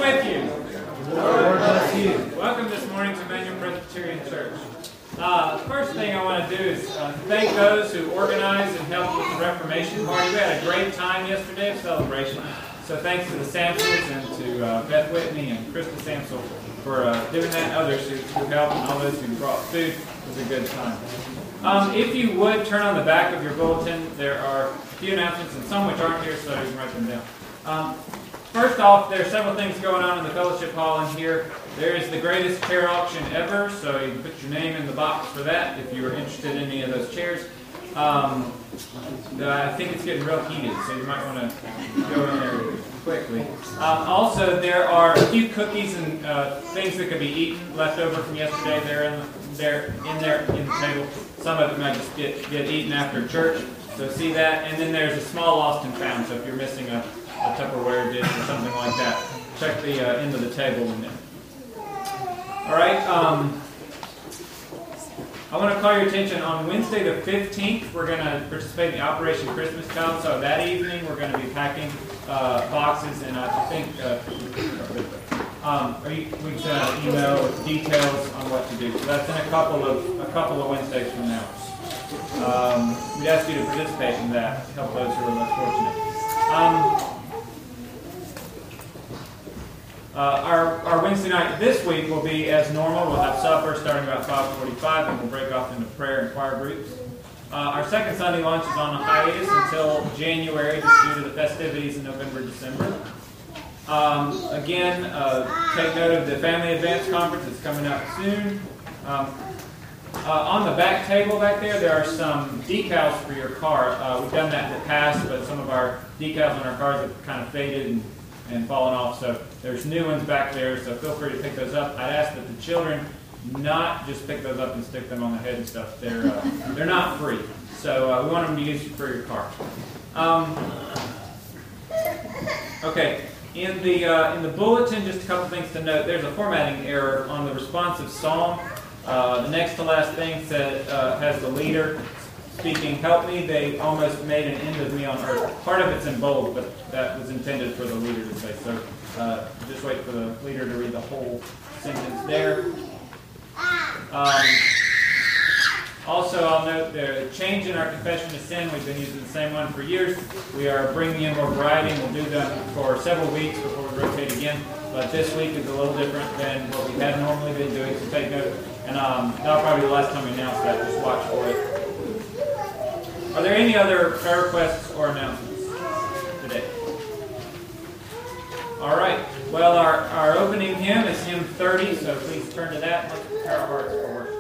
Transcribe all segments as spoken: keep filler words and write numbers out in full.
with you. Lord bless you. Welcome this morning to Emmanuel Presbyterian Church. Uh, the first thing I want to do is uh, thank those who organized and helped with the Reformation Party. We had a great time yesterday of celebration. So thanks to the Samsons and to uh, Beth Whitney and Krista Samsel for uh, doing that, and others who, who helped, and all those who brought food. It was a good time. Um, if you would turn on the back of your bulletin, there are a few announcements and some which aren't here, so you can write them down. Um, first off, there are several things going on in the fellowship hall in here. There is the greatest chair auction ever, so you can put your name in the box for that if you are interested in any of those chairs. Um, I think it's getting real heated, so you might want to go in there quickly. Um, also, there are a few cookies and uh, things that could be eaten left over from yesterday. They're in, they're in there in the table. Some of it might just get, get eaten after church, so see that. And then there's a small lost and found, so if you're missing a, a Tupperware dish or something like that, check the uh, end of the table in there. All right. Um, I want to call your attention on Wednesday the fifteenth. We're going to participate in the Operation Christmas Child. So that evening we're going to be packing uh, boxes, and I think uh, um, or you, we can send an email with details on what to do. So that's in a couple of a couple of Wednesdays from now. Um, we'd ask you to participate in that to help those who are less fortunate. Um, Uh, our, our Wednesday night this week will be as normal. We'll have supper starting about five forty-five, and we'll break off into prayer and choir groups. Uh, our second Sunday lunch is on a hiatus until January, just due to the festivities in November, December. Um, again, uh, take note of the Family Advance Conference. It's coming up soon. Um, uh, on the back table back there, there are some decals for your car. Uh, we've done that in the past, but some of our decals on our cars have kind of faded and and fallen off, so there's new ones back there, so feel free to pick those up. I'd ask that the children not just pick those up and stick them on the head and stuff. They're uh, they're not free, so uh, we want them to use for your car. Um, okay, in the uh, in the bulletin, just a couple things to note. There's a formatting error on the responsive psalm. Uh, the next to last thing said uh, has the leader speaking, "Help me." They almost made an end of me on earth. Part of it's in bold, but that was intended for the leader to say. So uh, just wait for the leader to read the whole sentence there. Um, also, I'll note the change in our confession of sin. We've been using the same one for years. We are bringing in more variety, and we'll do them for several weeks before we rotate again. But this week is a little different than what we had normally been doing, so take note. And um, that'll probably be the last time we announce that. Just watch for it. Are there any other prayer requests or announcements today? All right. Well, our, our opening hymn is hymn thirty, so please turn to that and let's prepare our hearts for worship.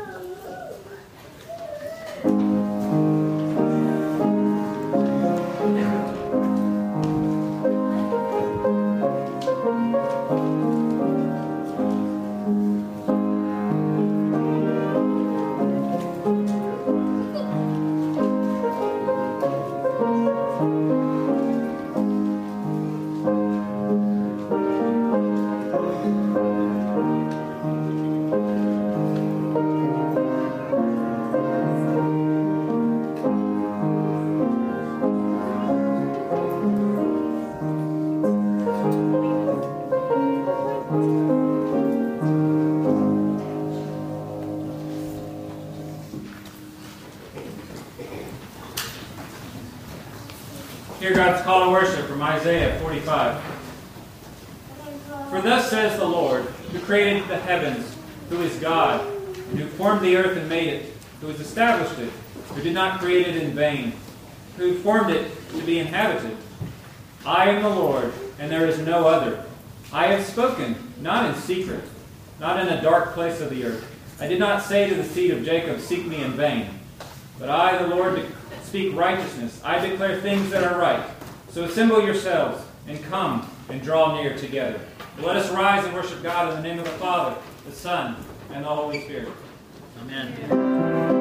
Hear God's call to worship from Isaiah forty-five. For thus says the Lord, who created the heavens, who is God, and who formed the earth and made it, who has established it, who did not create it in vain, who formed it to be inhabited. I am the Lord, and there is no other. I have spoken, not in secret, not in a dark place of the earth. I did not say to the seed of Jacob, seek me in vain. But I, the Lord, speak righteousness. I declare things that are right. So assemble yourselves, and come and draw near together. But let us rise and worship God in the name of the Father, the Son, and the Holy Spirit. Amen.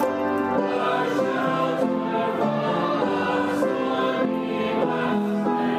Amen.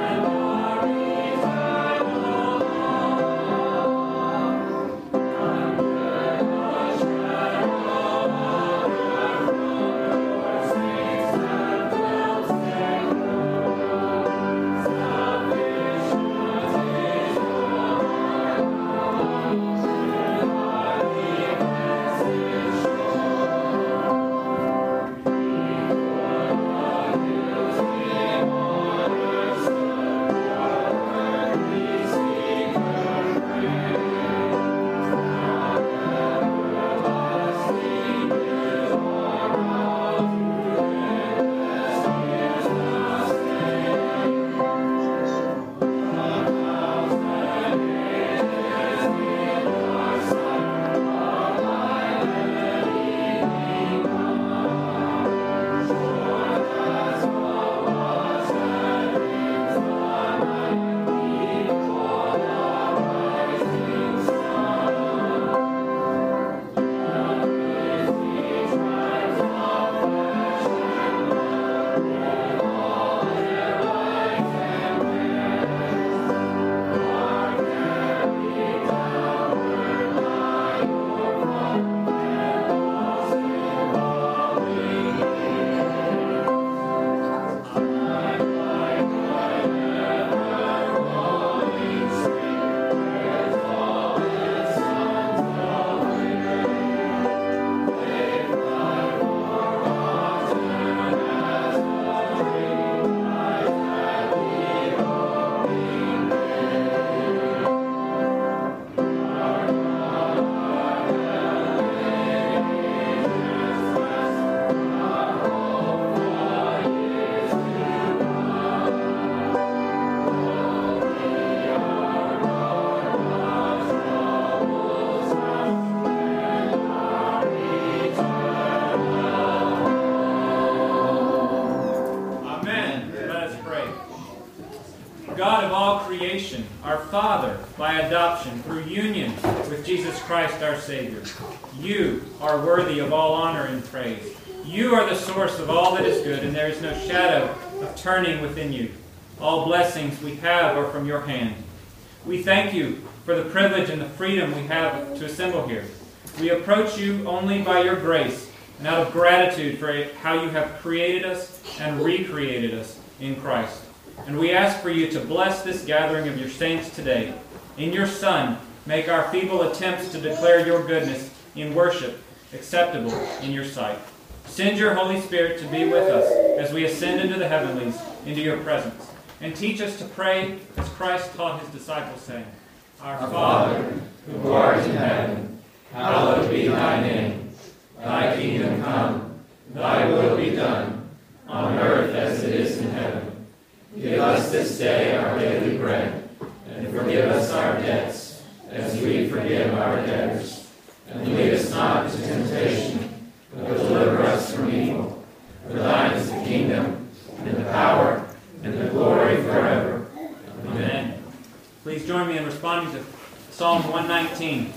God of all creation, our Father by adoption through union with Jesus Christ our Savior. You are worthy of all honor and praise. You are the source of all that is good, and there is no shadow of turning within you. All blessings we have are from your hand. We thank you for the privilege and the freedom we have to assemble here. We approach you only by your grace and out of gratitude for how you have created us and recreated us in Christ. And we ask for you to bless this gathering of your saints today. In your Son, make our feeble attempts to declare your goodness in worship acceptable in your sight. Send your Holy Spirit to be with us as we ascend into the heavenlies, into your presence. And teach us to pray as Christ taught his disciples, saying, Our Father, who art in heaven, hallowed be thy name. Thy kingdom come, thy will be done, on earth as it is in heaven. Give us this day our daily bread, and forgive us our debts, as we forgive our debtors. And lead us not into temptation, but deliver us from evil. For thine is the kingdom, and the power, and the glory forever. Amen. Please join me in responding to Psalm one nineteen.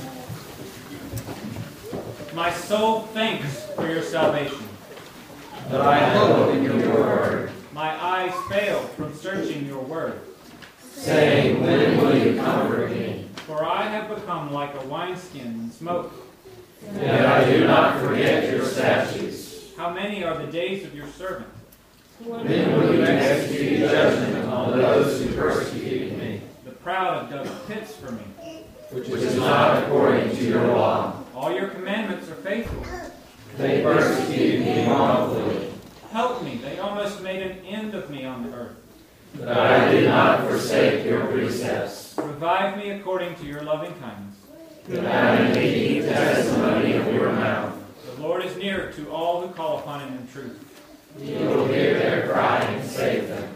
My soul thanks for your salvation. But I hope in your word. My eyes fail from searching your word. Say, when will you comfort me? For I have become like a wineskin in smoke. Yet I do not forget your statutes. How many are the days of your servant? When will you execute judgment on those who persecuted me? The proud have dug pits for me, Which is not according to your law. All your commandments are faithful. They persecuted me wrongfully. Help me. They almost made an end of me on the earth. But I did not forsake your precepts. Revive me according to your loving kindness. That I may keep the testimony of your mouth. The Lord is near to all who call upon him in truth. You will hear their cry and save them.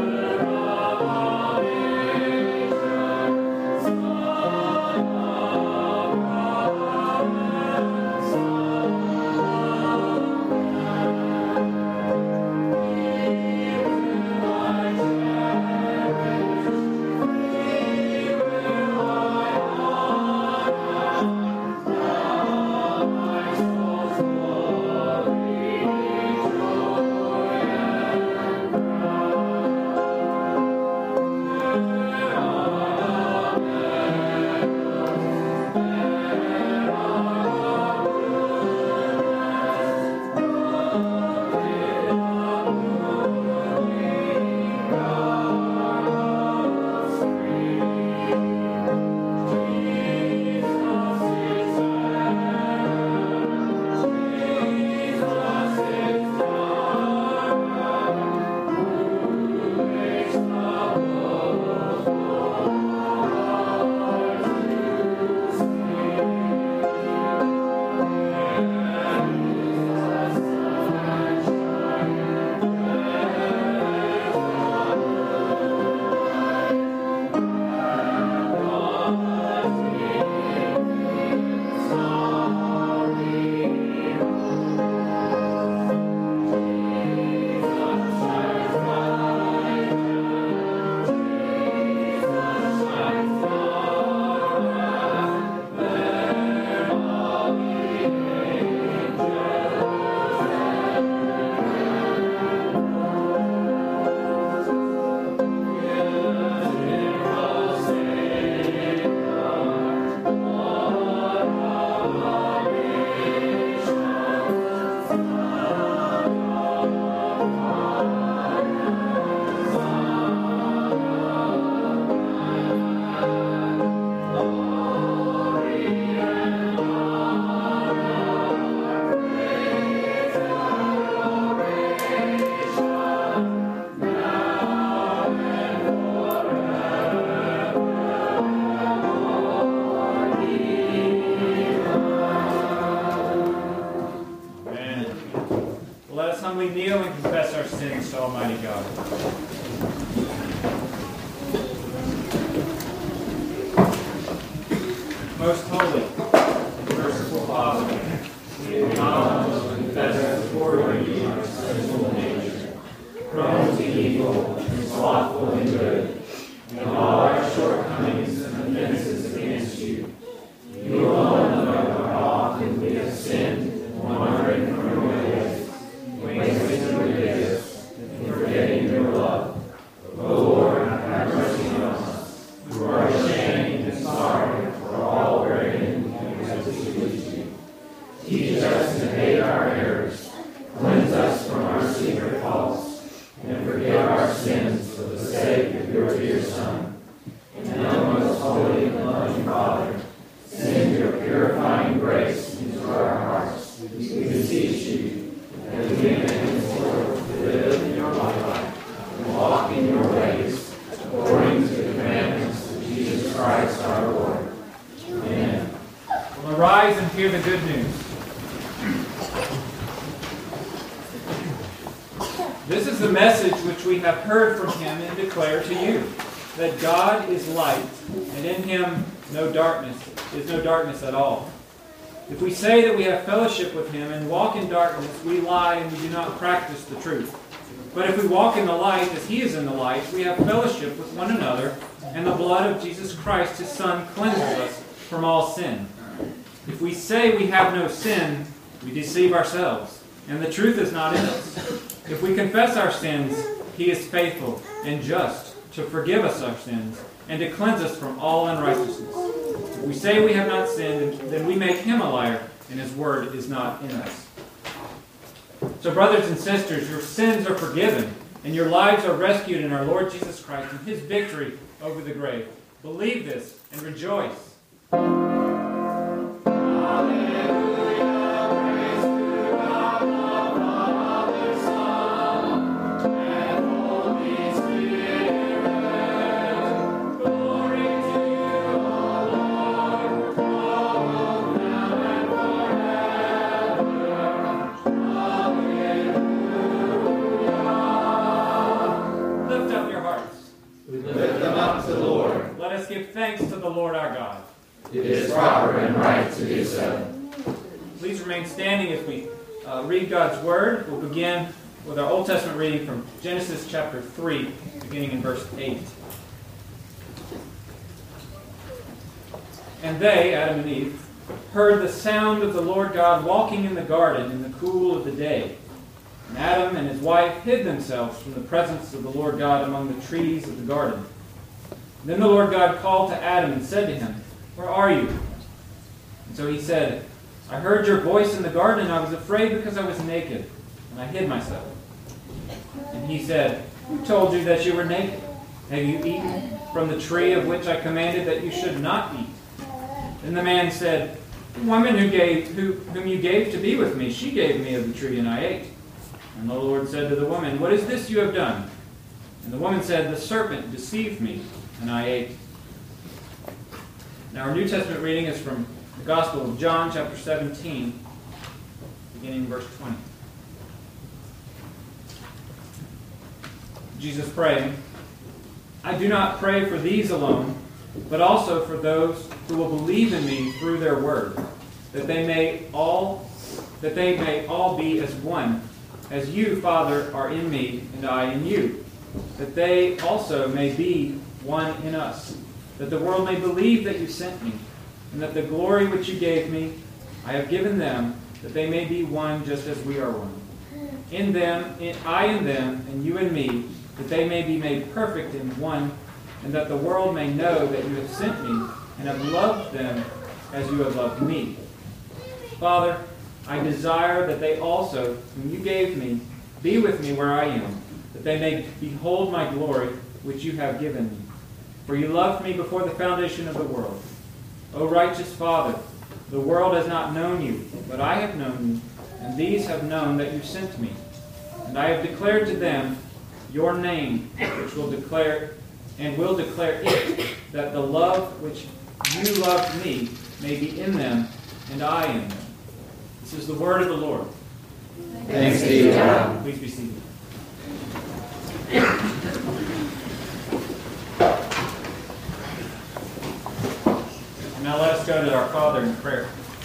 Oh humbly kneel and confess our sins to Almighty God. Most holy and merciful Father, we acknowledge and confess before you our sinful nature, prone to evil and slothful in good, and all our shortcomings and offenses against you. You alone know how often we have sinned, wandering from your ways, wasting your gifts, and forgetting your love. O Lord, have mercy on us, who are ashamed and sorry for all wherein we have displeased you. Teach us to hate our errors, cleanse us from our secret faults, and forgive our sins for the sake of your dear Son. And now, most holy and loving Father, send your purifying grace into our hearts. We beseech you that we may henceforth live in your life and walk in your ways, according to the commandments of Jesus Christ our Lord. Amen. Well, arise and hear the good news. This is the message which we have heard from him and declare to you, that God is light, and in him no darkness is no darkness at all. If we say that we have fellowship with him and walk in darkness, we lie and we do not practice the truth. But if we walk in the light as he is in the light, we have fellowship with one another, and the blood of Jesus Christ, his Son, cleanses us from all sin. If we say we have no sin, we deceive ourselves, and the truth is not in us. If we confess our sins, he is faithful and just to forgive us our sins and to cleanse us from all unrighteousness. If we say we have not sinned, then we make him a liar, and his word is not in us. So, brothers and sisters, your sins are forgiven, and your lives are rescued in our Lord Jesus Christ and his victory over the grave. Believe this and rejoice. Give thanks to the Lord our God. It is proper and right to do so. Please remain standing as we uh, read God's Word. We'll begin with our Old Testament reading from Genesis chapter three, beginning in verse eight. And they, Adam and Eve, heard the sound of the Lord God walking in the garden in the cool of the day. And Adam and his wife hid themselves from the presence of the Lord God among the trees of the garden. Then the Lord God called to Adam and said to him, "Where are you?" And so he said, "I heard your voice in the garden, and I was afraid because I was naked, and I hid myself." And he said, "Who told you that you were naked? Have you eaten from the tree of which I commanded that you should not eat?" Then the man said, "The woman who gave, who, whom you gave to be with me, she gave me of the tree, and I ate." And the Lord said to the woman, "What is this you have done?" And the woman said, "The serpent deceived me, and I ate." Now our New Testament reading is from the Gospel of John, chapter seventeen, beginning verse twenty. Jesus praying, "I do not pray for these alone, but also for those who will believe in me through their word, that they may all that they may all be as one, as you, Father, are in me and I in you, that they also may be one in us, that the world may believe that you sent me, and that the glory which you gave me I have given them, that they may be one just as we are one. In them, in, I in them, and you in me, that they may be made perfect in one, and that the world may know that you have sent me, and have loved them as you have loved me. Father, I desire that they also, whom you gave me, be with me where I am, that they may behold my glory which you have given me. For you loved me before the foundation of the world. O righteous Father, the world has not known you, but I have known you, and these have known that you sent me. And I have declared to them your name, which will declare and will declare it, that the love which you loved me may be in them, and I in them." This is the word of the Lord. Thanks be to God. Please be seated. And now let us go to our Father in prayer.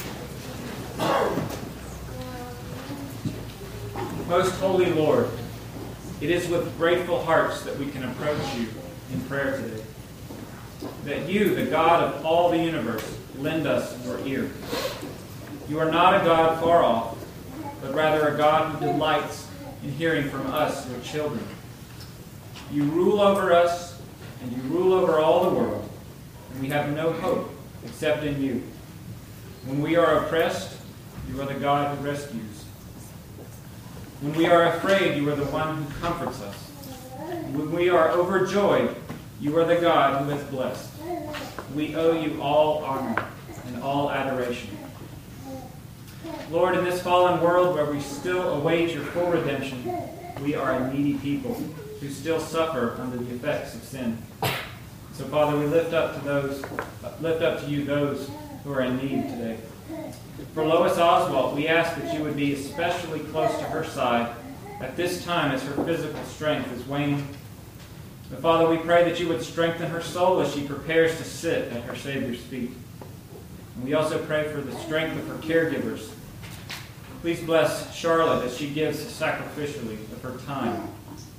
Most holy Lord, it is with grateful hearts that we can approach you in prayer today. That you, the God of all the universe, lend us your ear. You are not a God far off, but rather a God who delights in hearing from us, your children. You rule over us, and you rule over all the world, and we have no hope except in you. When we are oppressed, you are the God who rescues. When we are afraid, you are the one who comforts us. When we are overjoyed, you are the God who has blessed. We owe you all honor and all adoration. Lord, in this fallen world where we still await your full redemption, we are a needy people who still suffer under the effects of sin. So, Father, we lift up to those, lift up to you those who are in need today. For Lois Oswald, we ask that you would be especially close to her side at this time as her physical strength is waning. But Father, we pray that you would strengthen her soul as she prepares to sit at her Savior's feet. And we also pray for the strength of her caregivers. Please bless Charlotte as she gives sacrificially of her time.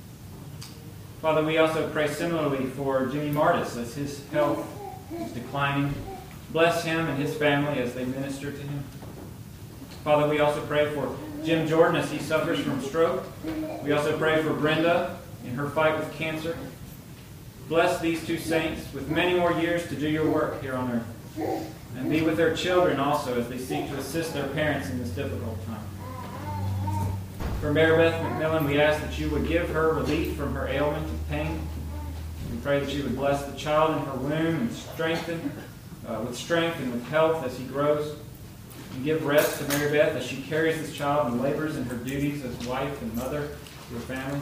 Father, we also pray similarly for Jimmy Martis as his health is declining. Bless him and his family as they minister to him. Father, we also pray for Jim Jordan as he suffers from stroke. We also pray for Brenda in her fight with cancer. Bless these two saints with many more years to do your work here on earth. And be with their children also as they seek to assist their parents in this difficult time. For Mary Beth McMillan, we ask that you would give her relief from her ailment and pain. We pray that you would bless the child in her womb and strengthen, uh, with strength and with health as he grows. And give rest to Mary Beth as she carries this child and labors in her duties as wife and mother to her family.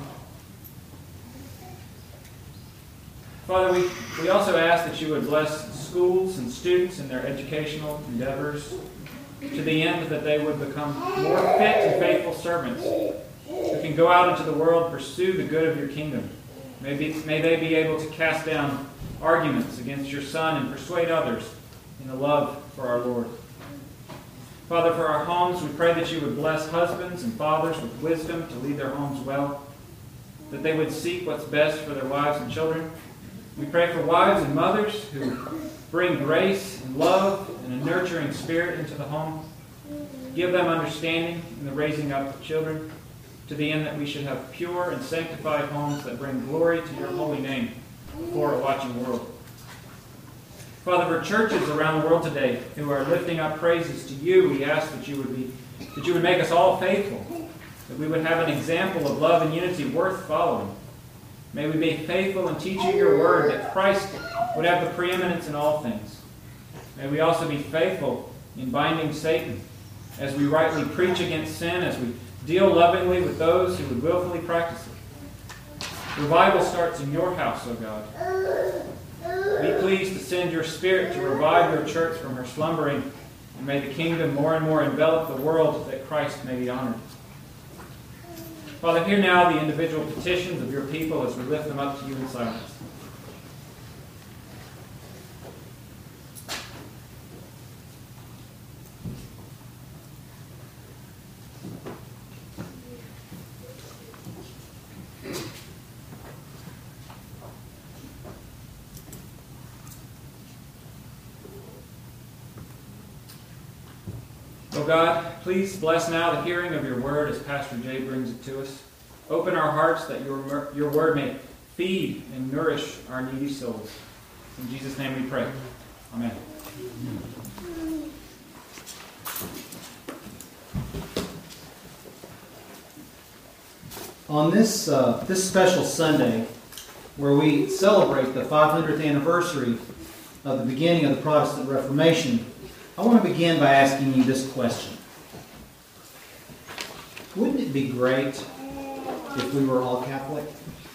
Father, we, we also ask that you would bless schools and students in their educational endeavors to the end that they would become more fit and faithful servants who can go out into the world and pursue the good of your kingdom. May, be, may they be able to cast down arguments against your Son and persuade others in the love for our Lord. Father, for our homes, we pray that you would bless husbands and fathers with wisdom to lead their homes well, that they would seek what's best for their wives and children. We pray for wives and mothers who bring grace and love and a nurturing spirit into the home. Give them understanding in the raising up of children, to the end that we should have pure and sanctified homes that bring glory to your holy name before a watching world. Father, for churches around the world today who are lifting up praises to you, we ask that you would be, that you would make us all faithful, that we would have an example of love and unity worth following. May we be faithful in teaching your word, that Christ would have the preeminence in all things. May we also be faithful in binding Satan as we rightly preach against sin, as we deal lovingly with those who would willfully practice it. Revival starts in your house, O God. Be pleased to send your Spirit to revive your church from her slumbering, and may the kingdom more and more envelop the world, that Christ may be honored. Father, hear now the individual petitions of your people as we lift them up to you in silence. Oh God, please bless now the hearing of your word as Pastor Jay brings it to us. Open our hearts that your, your word may feed and nourish our needy souls. In Jesus' name we pray. Amen. On this, uh, this special Sunday, where we celebrate the five hundredth anniversary of the beginning of the Protestant Reformation, I want to begin by asking you this question. Wouldn't it be great if we were all Catholic?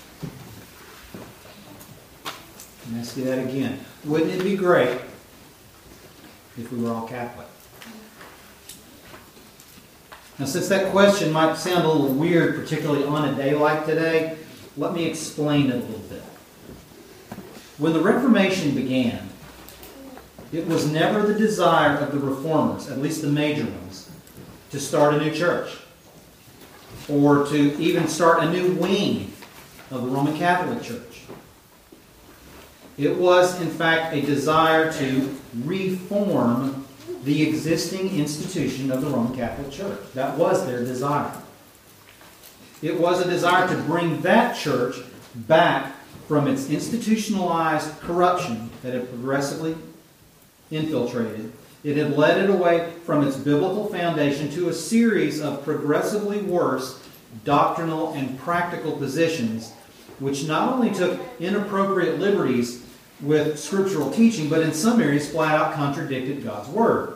Let me ask you that again. Wouldn't it be great if we were all Catholic? Now, since that question might sound a little weird, particularly on a day like today, let me explain it a little bit. When the Reformation began, it was never the desire of the Reformers, at least the major ones, to start a new church or to even start a new wing of the Roman Catholic Church. It was, in fact, a desire to reform the existing institution of the Roman Catholic Church. That was their desire. It was a desire to bring that church back from its institutionalized corruption that had progressively infiltrated. It had led it away from its biblical foundation to a series of progressively worse doctrinal and practical positions, which not only took inappropriate liberties with scriptural teaching, but in some areas flat out contradicted God's Word.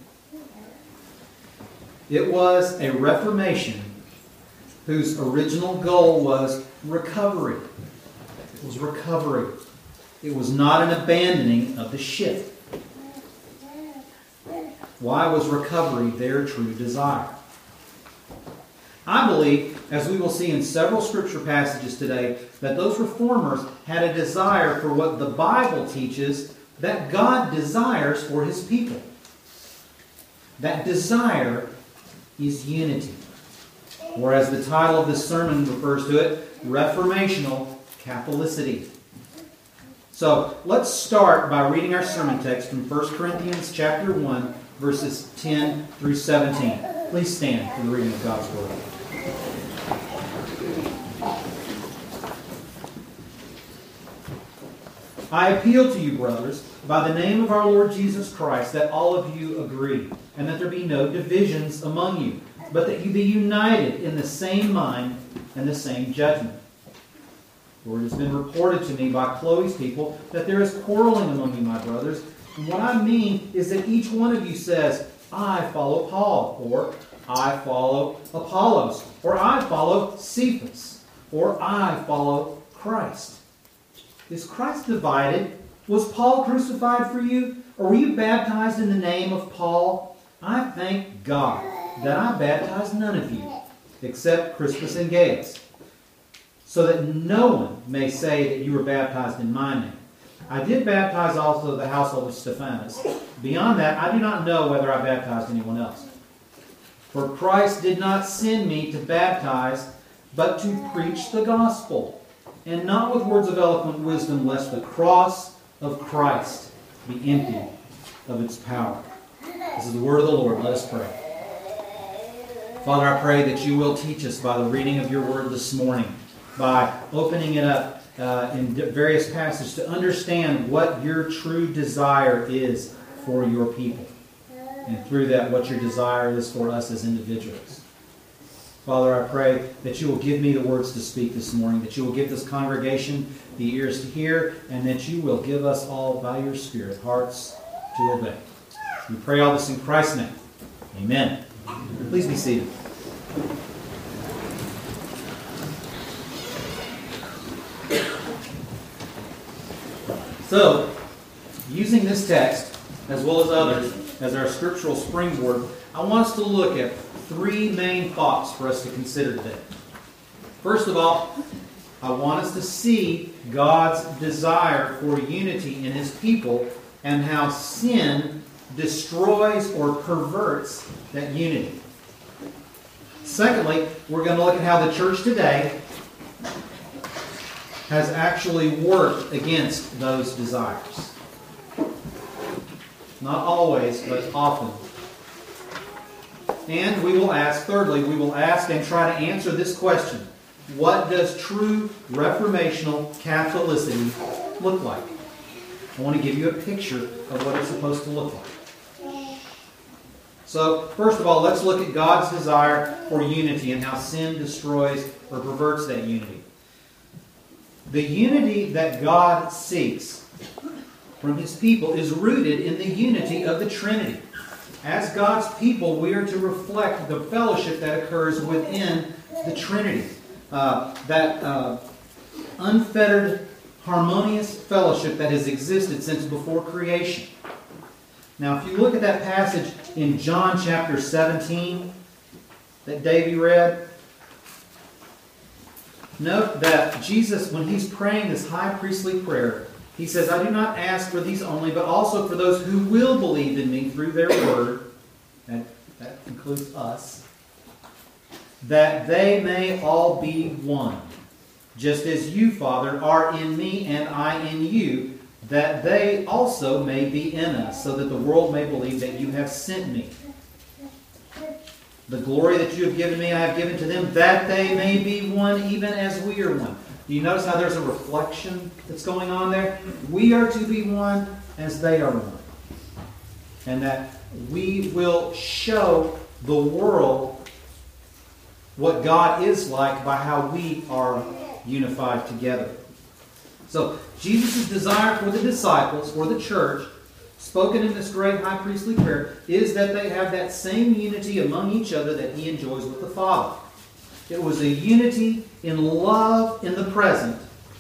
It was a reformation whose original goal was recovery. It was recovery. It was not an abandoning of the ship. Why was recovery their true desire? I believe, as we will see in several scripture passages today, that those reformers had a desire for what the Bible teaches that God desires for His people. That desire is unity. Or as the title of this sermon refers to it, reformational Catholicity. So let's start by reading our sermon text from First Corinthians chapter one, verses ten through seventeen. Please stand for the reading of God's Word. I appeal to you, brothers, by the name of our Lord Jesus Christ, that all of you agree, and that there be no divisions among you, but that you be united in the same mind and the same judgment. For it has been reported to me by Chloe's people that there is quarreling among you, my brothers. And what I mean is that each one of you says, I follow Paul, or I follow Apollos, or I follow Cephas, or I follow Christ. Is Christ divided? Was Paul crucified for you? Or were you baptized in the name of Paul? I thank God that I baptized none of you, except Crispus and Gaius, so that no one may say that you were baptized in my name. I did baptize also the household of Stephanas. Beyond that, I do not know whether I baptized anyone else. For Christ did not send me to baptize, but to preach the gospel, and not with words of eloquent wisdom, lest the cross of Christ be emptied of its power. This is the word of the Lord. Let us pray. Father, I pray that you will teach us by the reading of your word this morning, by opening it up uh, in various passages to understand what your true desire is for your people. And through that, what your desire is for us as individuals. Father, I pray that you will give me the words to speak this morning, that you will give this congregation the ears to hear, and that you will give us all, by your Spirit, hearts to obey. We pray all this in Christ's name. Amen. Please be seated. So, using this text, as well as others, as our scriptural springboard, I want us to look at three main thoughts for us to consider today. First of all, I want us to see God's desire for unity in His people and how sin destroys or perverts that unity. Secondly, we're going to look at how the church today has actually worked against those desires. Not always, but often. And we will ask, thirdly, we will ask and try to answer this question. What does true reformational Catholicity look like? I want to give you a picture of what it's supposed to look like. So, first of all, let's look at God's desire for unity and how sin destroys or perverts that unity. The unity that God seeks from His people is rooted in the unity of the Trinity. As God's people, we are to reflect the fellowship that occurs within the Trinity. Uh, that uh, unfettered, harmonious fellowship that has existed since before creation. Now, if you look at that passage in John chapter seventeen, that Davey read, note that Jesus, when he's praying this high priestly prayer, he says, I do not ask for these only, but also for those who will believe in me through their word, and that includes us, that they may all be one, just as you, Father, are in me and I in you, that they also may be in us, so that the world may believe that you have sent me. The glory that you have given me, I have given to them, that they may be one, even as we are one. Do you notice how there's a reflection that's going on there? We are to be one as they are one. And that we will show the world what God is like by how we are unified together. So, Jesus' desire for the disciples, or the church, spoken in this great high priestly prayer, is that they have that same unity among each other that he enjoys with the Father. It was a unity in love in the present.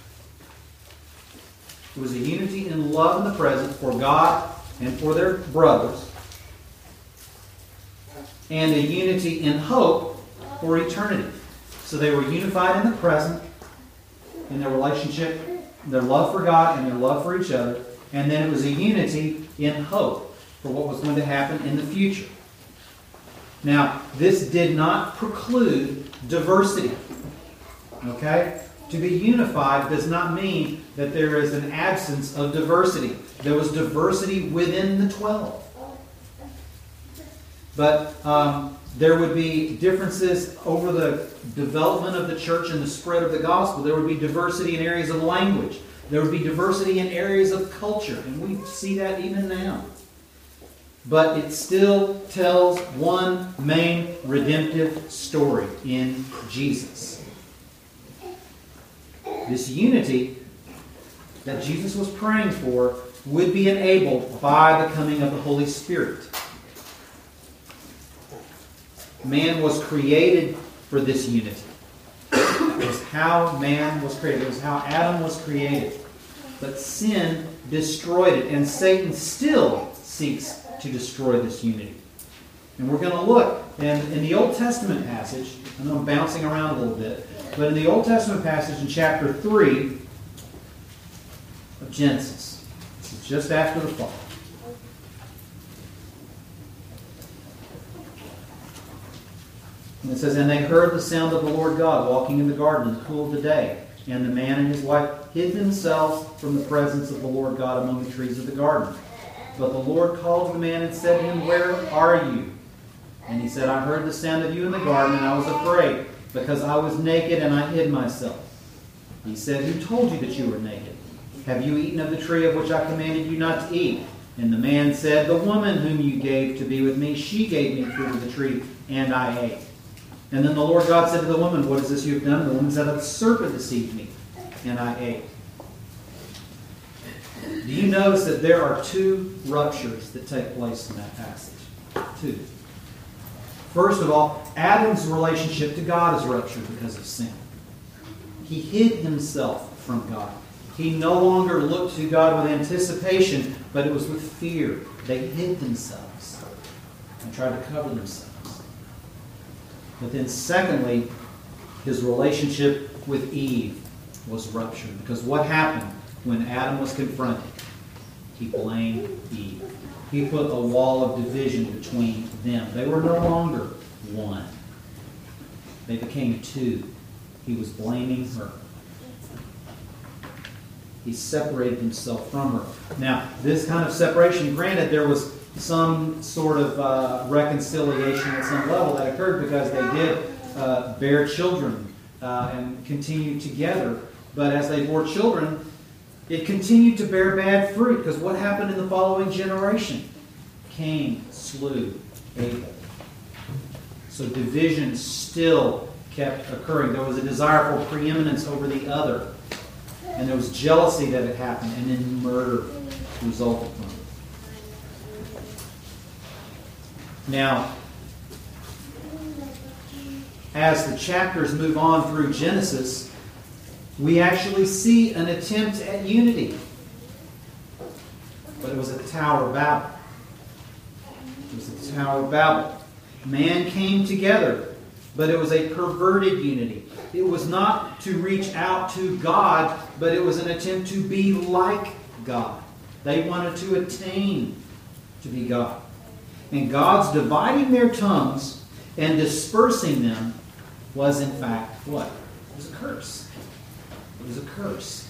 It was a unity in love in the present for God and for their brothers. And a unity in hope for eternity. So they were unified in the present, in their relationship, their love for God and their love for each other. And then it was a unity in hope for what was going to happen in the future. Now, this did not preclude diversity. Okay? To be unified does not mean that there is an absence of diversity. There was diversity within the twelve. But um, there would be differences over the development of the church and the spread of the gospel. There would be diversity in areas of language. There would be diversity in areas of culture. And we see that even now. But it still tells one main redemptive story in Jesus. This unity that Jesus was praying for would be enabled by the coming of the Holy Spirit. Man was created for this unity. It was how man was created. It was how Adam was created. But sin destroyed it, and Satan still seeks to destroy this unity. And we're going to look in, in the Old Testament passage. I know I'm bouncing around a little bit. But in the Old Testament passage in chapter three of Genesis. This is just after the fall. And it says, And they heard the sound of the Lord God walking in the garden in the cool of the day. And the man and his wife hid themselves from the presence of the Lord God among the trees of the garden. But the Lord called the man and said to him, Where are you? And he said, I heard the sound of you in the garden, and I was afraid, because I was naked and I hid myself. He said, Who told you that you were naked? Have you eaten of the tree of which I commanded you not to eat? And the man said, The woman whom you gave to be with me, she gave me fruit of the tree, and I ate. And then the Lord God said to the woman, What is this you have done? And the woman said, The serpent deceived me, and I ate. Do you notice that there are two ruptures that take place in that passage? Two. First of all, Adam's relationship to God is ruptured because of sin. He hid himself from God. He no longer looked to God with anticipation, but it was with fear. They hid themselves and tried to cover themselves. But then secondly, his relationship with Eve was ruptured. Because what happened when Adam was confronted? He blamed Eve. He put a wall of division between them. They were no longer one. They became two. He was blaming her. He separated himself from her. Now, this kind of separation, granted, there was some sort of uh, reconciliation at some level that occurred because they did uh, bear children uh, and continue together. But as they bore children, it continued to bear bad fruit, because what happened in the following generation? Cain slew Abel. So division still kept occurring. There was a desire for preeminence over the other. And there was jealousy that had happened, and then murder resulted from it. Now, as the chapters move on through Genesis, we actually see an attempt at unity. But it was at the Tower of Babel. It was at the Tower of Babel. Man came together but it was a perverted unity. It was not to reach out to God, but it was an attempt to be like God. They wanted to attain to be God. And God's dividing their tongues and dispersing them was in fact what? It was a curse. It was a curse.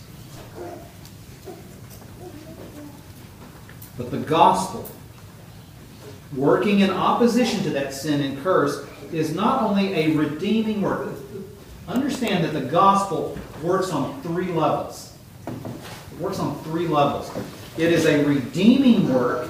But the gospel, working in opposition to that sin and curse, is not only a redeeming work. Understand that the gospel works on three levels. It works on three levels. It is a redeeming work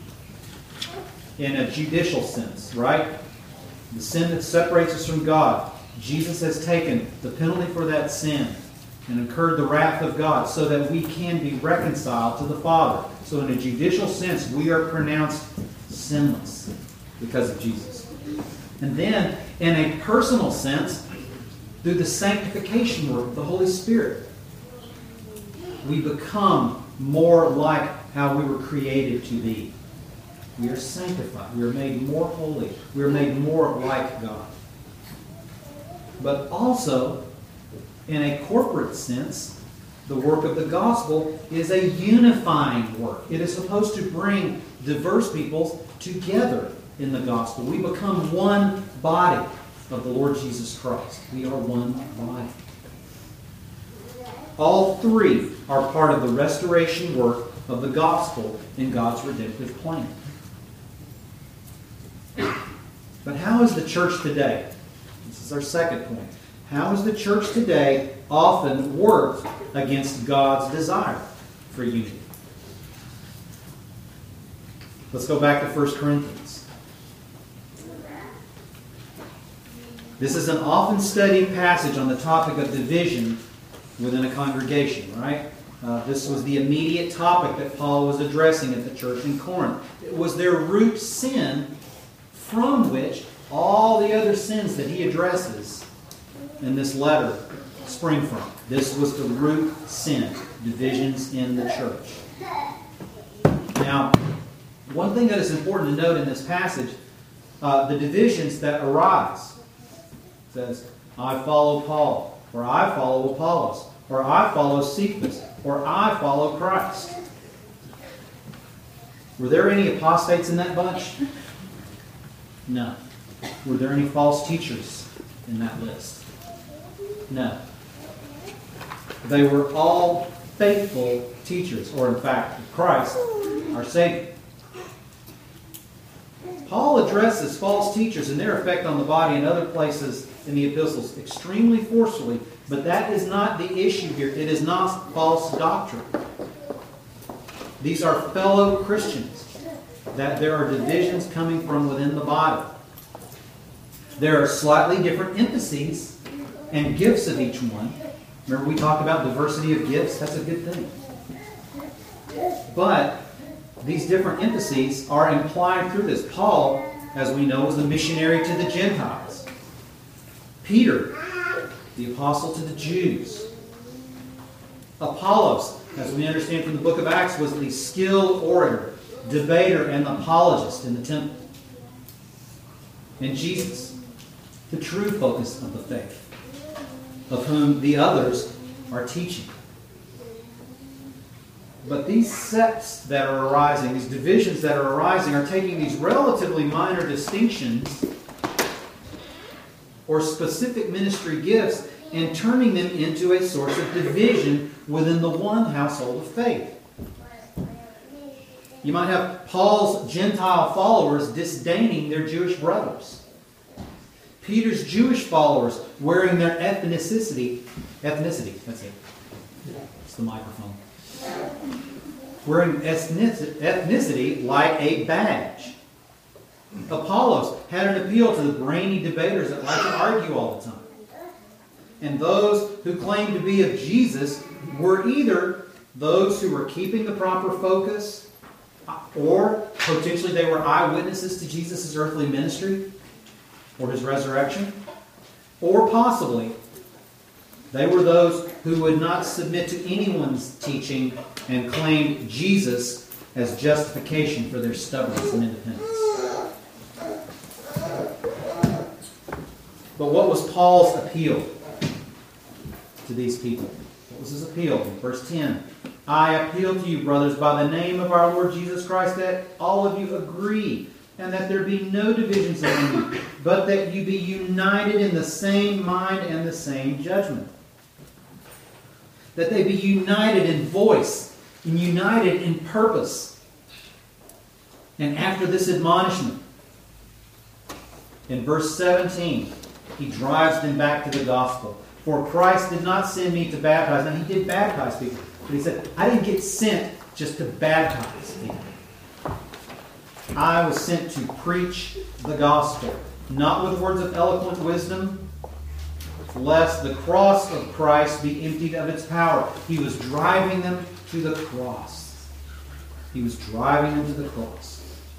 in a judicial sense, right? The sin that separates us from God. Jesus has taken the penalty for that sin and incurred the wrath of God so that we can be reconciled to the Father. So in a judicial sense, we are pronounced sinless because of Jesus. And then, in a personal sense, through the sanctification work of the Holy Spirit, we become more like how we were created to be. We are sanctified. We are made more holy. We are made more like God. But also, in a corporate sense, the work of the gospel is a unifying work. It is supposed to bring diverse peoples together in the gospel. We become one body of the Lord Jesus Christ. We are one body. All three are part of the restoration work of the gospel in God's redemptive plan. But how is the church today? This is our second point. How is the church today often worked against God's desire for unity? Let's go back to First Corinthians. This is an often studied passage on the topic of division within a congregation, right? Uh, this was the immediate topic that Paul was addressing at the church in Corinth. It was their root sin from which all the other sins that he addresses in this letter spring from. This was the root sin, divisions in the church. Now, one thing that is important to note in this passage, uh, the divisions that arise. It says, I follow Paul, or I follow Apollos, or I follow Cephas, or I follow Christ. Were there any apostates in that bunch? No. Were there any false teachers in that list? No. They were all faithful teachers, or in fact, Christ, our Savior. Paul addresses false teachers and their effect on the body in other places in the epistles extremely forcefully, but that is not the issue here. It is not false doctrine. These are fellow Christians, that there are divisions coming from within the body. There are slightly different emphases and gifts of each one. Remember we talked about diversity of gifts? That's a good thing. But these different emphases are implied through this. Paul, as we know, was the missionary to the Gentiles. Peter, the apostle to the Jews. Apollos, as we understand from the book of Acts, was the skilled orator, debater, and apologist in the temple. And Jesus, the true focus of the faith, of whom the others are teaching. But these sects that are arising, these divisions that are arising, are taking these relatively minor distinctions or specific ministry gifts and turning them into a source of division within the one household of faith. You might have Paul's Gentile followers disdaining their Jewish brothers. Peter's Jewish followers wearing their ethnicity, ethnicity, that's it. It's the microphone. Wearing ethnicity like a badge. Apollos had an appeal to the brainy debaters that like to argue all the time. And those who claimed to be of Jesus were either those who were keeping the proper focus, or potentially they were eyewitnesses to Jesus' earthly ministry or his resurrection, or possibly they were those who would not submit to anyone's teaching and claimed Jesus as justification for their stubbornness and independence. But what was Paul's appeal to these people? What was his appeal? Verse ten. I appeal to you, brothers, by the name of our Lord Jesus Christ, that all of you agree, and that there be no divisions among you, but that you be united in the same mind and the same judgment. That they be united in voice, and united in purpose. And after this admonishment, in verse seventeen, he drives them back to the gospel. For Christ did not send me to baptize. Now, he did baptize people. But he said, I didn't get sent just to baptize people. I was sent to preach the gospel, not with words of eloquent wisdom, lest the cross of Christ be emptied of its power. He was driving them to the cross. He was driving them to the cross.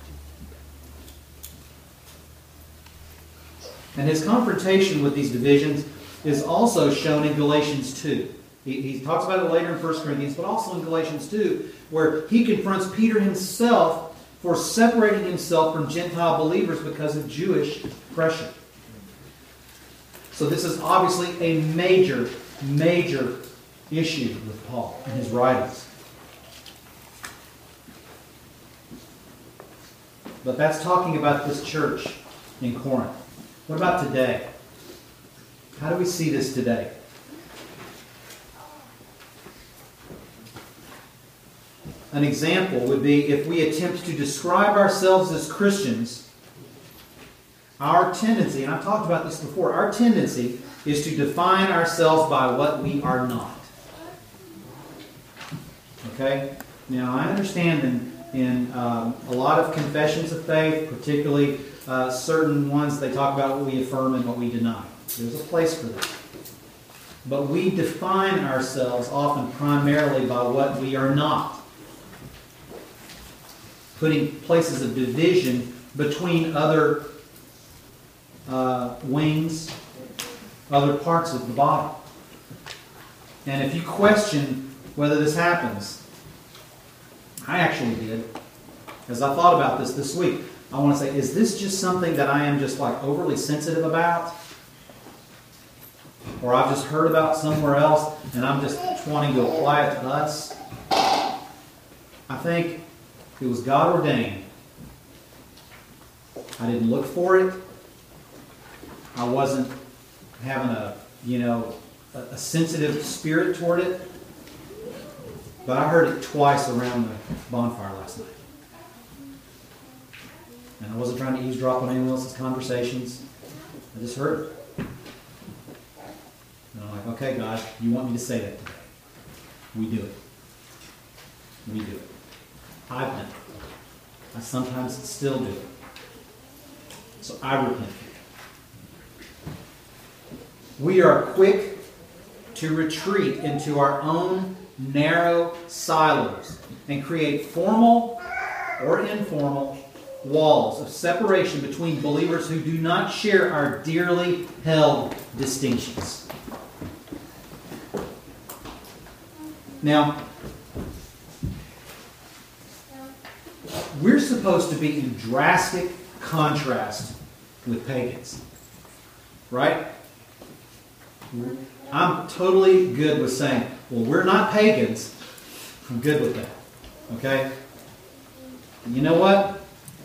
And his confrontation with these divisions is also shown in Galatians two. He, he talks about it later in First Corinthians, but also in Galatians two, where he confronts Peter himself for separating himself from Gentile believers because of Jewish pressure. So this is obviously a major, major issue with Paul and his writings. But that's talking about this church in Corinth. What about today? How do we see this today? An example would be if we attempt to describe ourselves as Christians, our tendency, and I've talked about this before, our tendency is to define ourselves by what we are not. Okay? Now, I understand in, in um, a lot of confessions of faith, particularly uh, certain ones, they talk about what we affirm and what we deny. There's a place for that. But we define ourselves often primarily by what we are not. Putting places of division between other uh, wings, other parts of the body. And if you question whether this happens, I actually did. As I thought about this this week, I want to say, is this just something that I am just like overly sensitive about? Or I've just heard about somewhere else and I'm just wanting to apply it to us? I think it was God ordained. I didn't look for it. I wasn't having a, you know, a, a sensitive spirit toward it. But I heard it twice around the bonfire last night. And I wasn't trying to eavesdrop on anyone else's conversations. I just heard it. And I'm like, okay, God, you want me to say that today? We do it. We do it. I've done it. I sometimes still do it. So I repent. We are quick to retreat into our own narrow silos and create formal or informal walls of separation between believers who do not share our dearly held distinctions. Now, we're supposed to be in drastic contrast with pagans. Right? I'm totally good with saying, well, we're not pagans. I'm good with that. Okay? And you know what?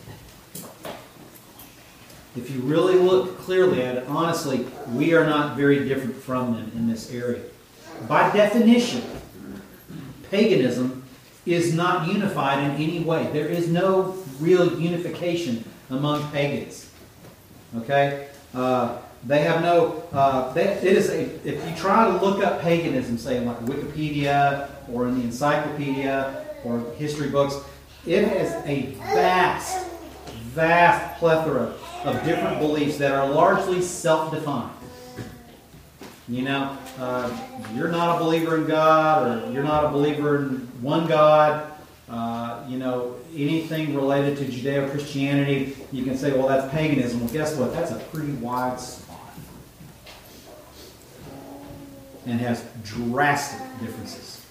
If you really look clearly at it, honestly, we are not very different from them in this area. By definition, paganism is not unified in any way. There is no real unification among pagans. Okay? Uh, they have no... Uh, they, it is a, if you try to look up paganism, say in like Wikipedia or in the encyclopedia or history books, it has a vast, vast plethora of different beliefs that are largely self-defined. You know, uh, you're not a believer in God, or you're not a believer in one God. Uh, you know, anything related to Judeo-Christianity, you can say, well, that's paganism. Well, guess what? That's a pretty wide spot. And has drastic differences.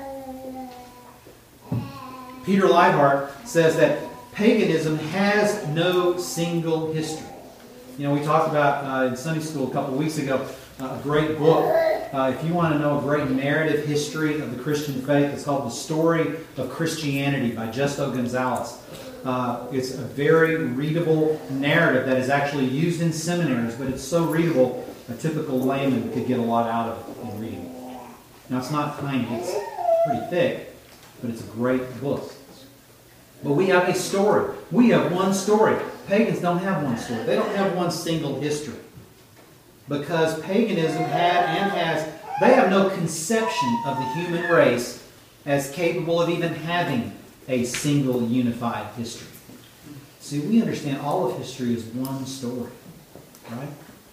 Peter Leithart says that paganism has no single history. You know, we talked about uh, in Sunday school a couple of weeks ago uh, a great book. Uh, if you want to know a great narrative history of the Christian faith, it's called The Story of Christianity by Justo Gonzalez. Uh, it's a very readable narrative that is actually used in seminaries, but it's so readable a typical layman could get a lot out of it in reading. Now, it's not tiny, it's pretty thick, but it's a great book. But we have a story. We have one story. Pagans don't have one story. They don't have one single history. Because paganism had and has, they have no conception of the human race as capable of even having a single unified history. See, we understand all of history is one story, right?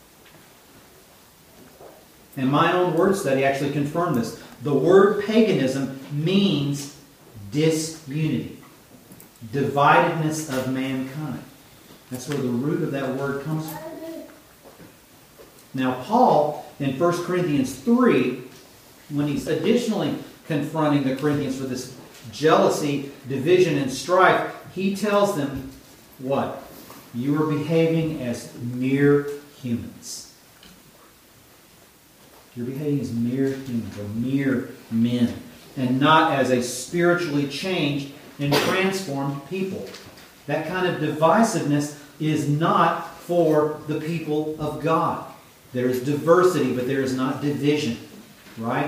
And my own word study actually confirmed this. The word paganism means disunity, dividedness of mankind. That's where the root of that word comes from. Now, Paul, in First Corinthians three, when he's additionally confronting the Corinthians for this jealousy, division, and strife, he tells them, what? You are behaving as mere humans. You're behaving as mere humans, or mere men, and not as a spiritually changed and transformed people. That kind of divisiveness is not for the people of God. There is diversity, but there is not division. Right?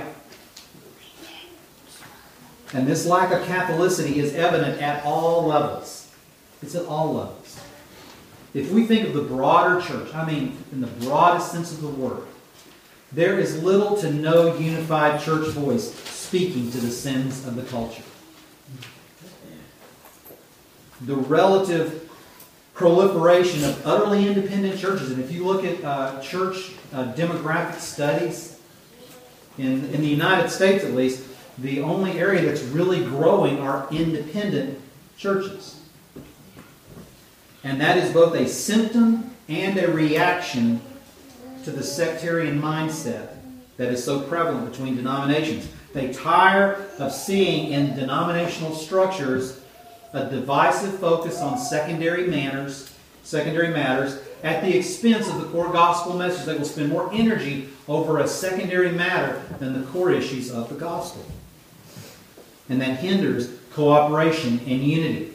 And this lack of Catholicity is evident at all levels. It's at all levels. If we think of the broader church, I mean in the broadest sense of the word, there is little to no unified church voice speaking to the sins of the culture. The relative proliferation of utterly independent churches, and if you look at uh, church uh, demographic studies, in, in the United States at least, the only area that's really growing are independent churches. And that is both a symptom and a reaction to the sectarian mindset that is so prevalent between denominations. They tire of seeing in denominational structures a divisive focus on secondary manners, secondary matters, at the expense of the core gospel message. They will spend more energy over a secondary matter than the core issues of the gospel. And that hinders cooperation and unity.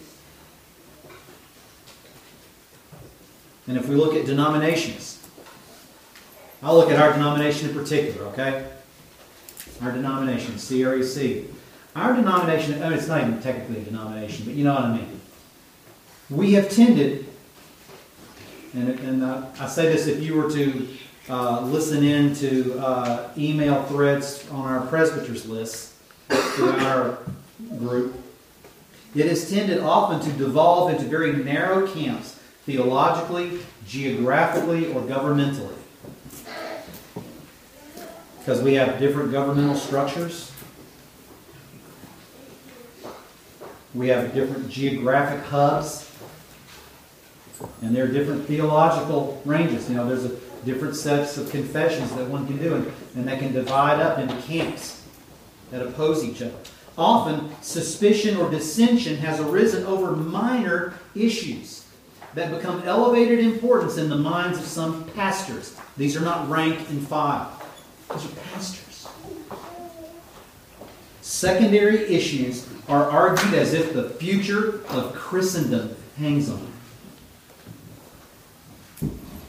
And if we look at denominations, I'll look at our denomination in particular, okay? Our denomination, C R E C. Our denomination, I mean, it's not even technically a denomination, but you know what I mean. We have tended, and, and uh, I say this if you were to uh, listen in to uh, email threads on our presbyters list, to our group, it has tended often to devolve into very narrow camps, theologically, geographically, or governmentally. Because we have different governmental structures. We have different geographic hubs. And there are different theological ranges. You know, there's a different sets of confessions that one can do. And, and that can divide up into camps that oppose each other. Often, suspicion or dissension has arisen over minor issues that become elevated importance in the minds of some pastors. These are not rank and file. Those are pastors. Secondary issues are argued as if the future of Christendom hangs on it.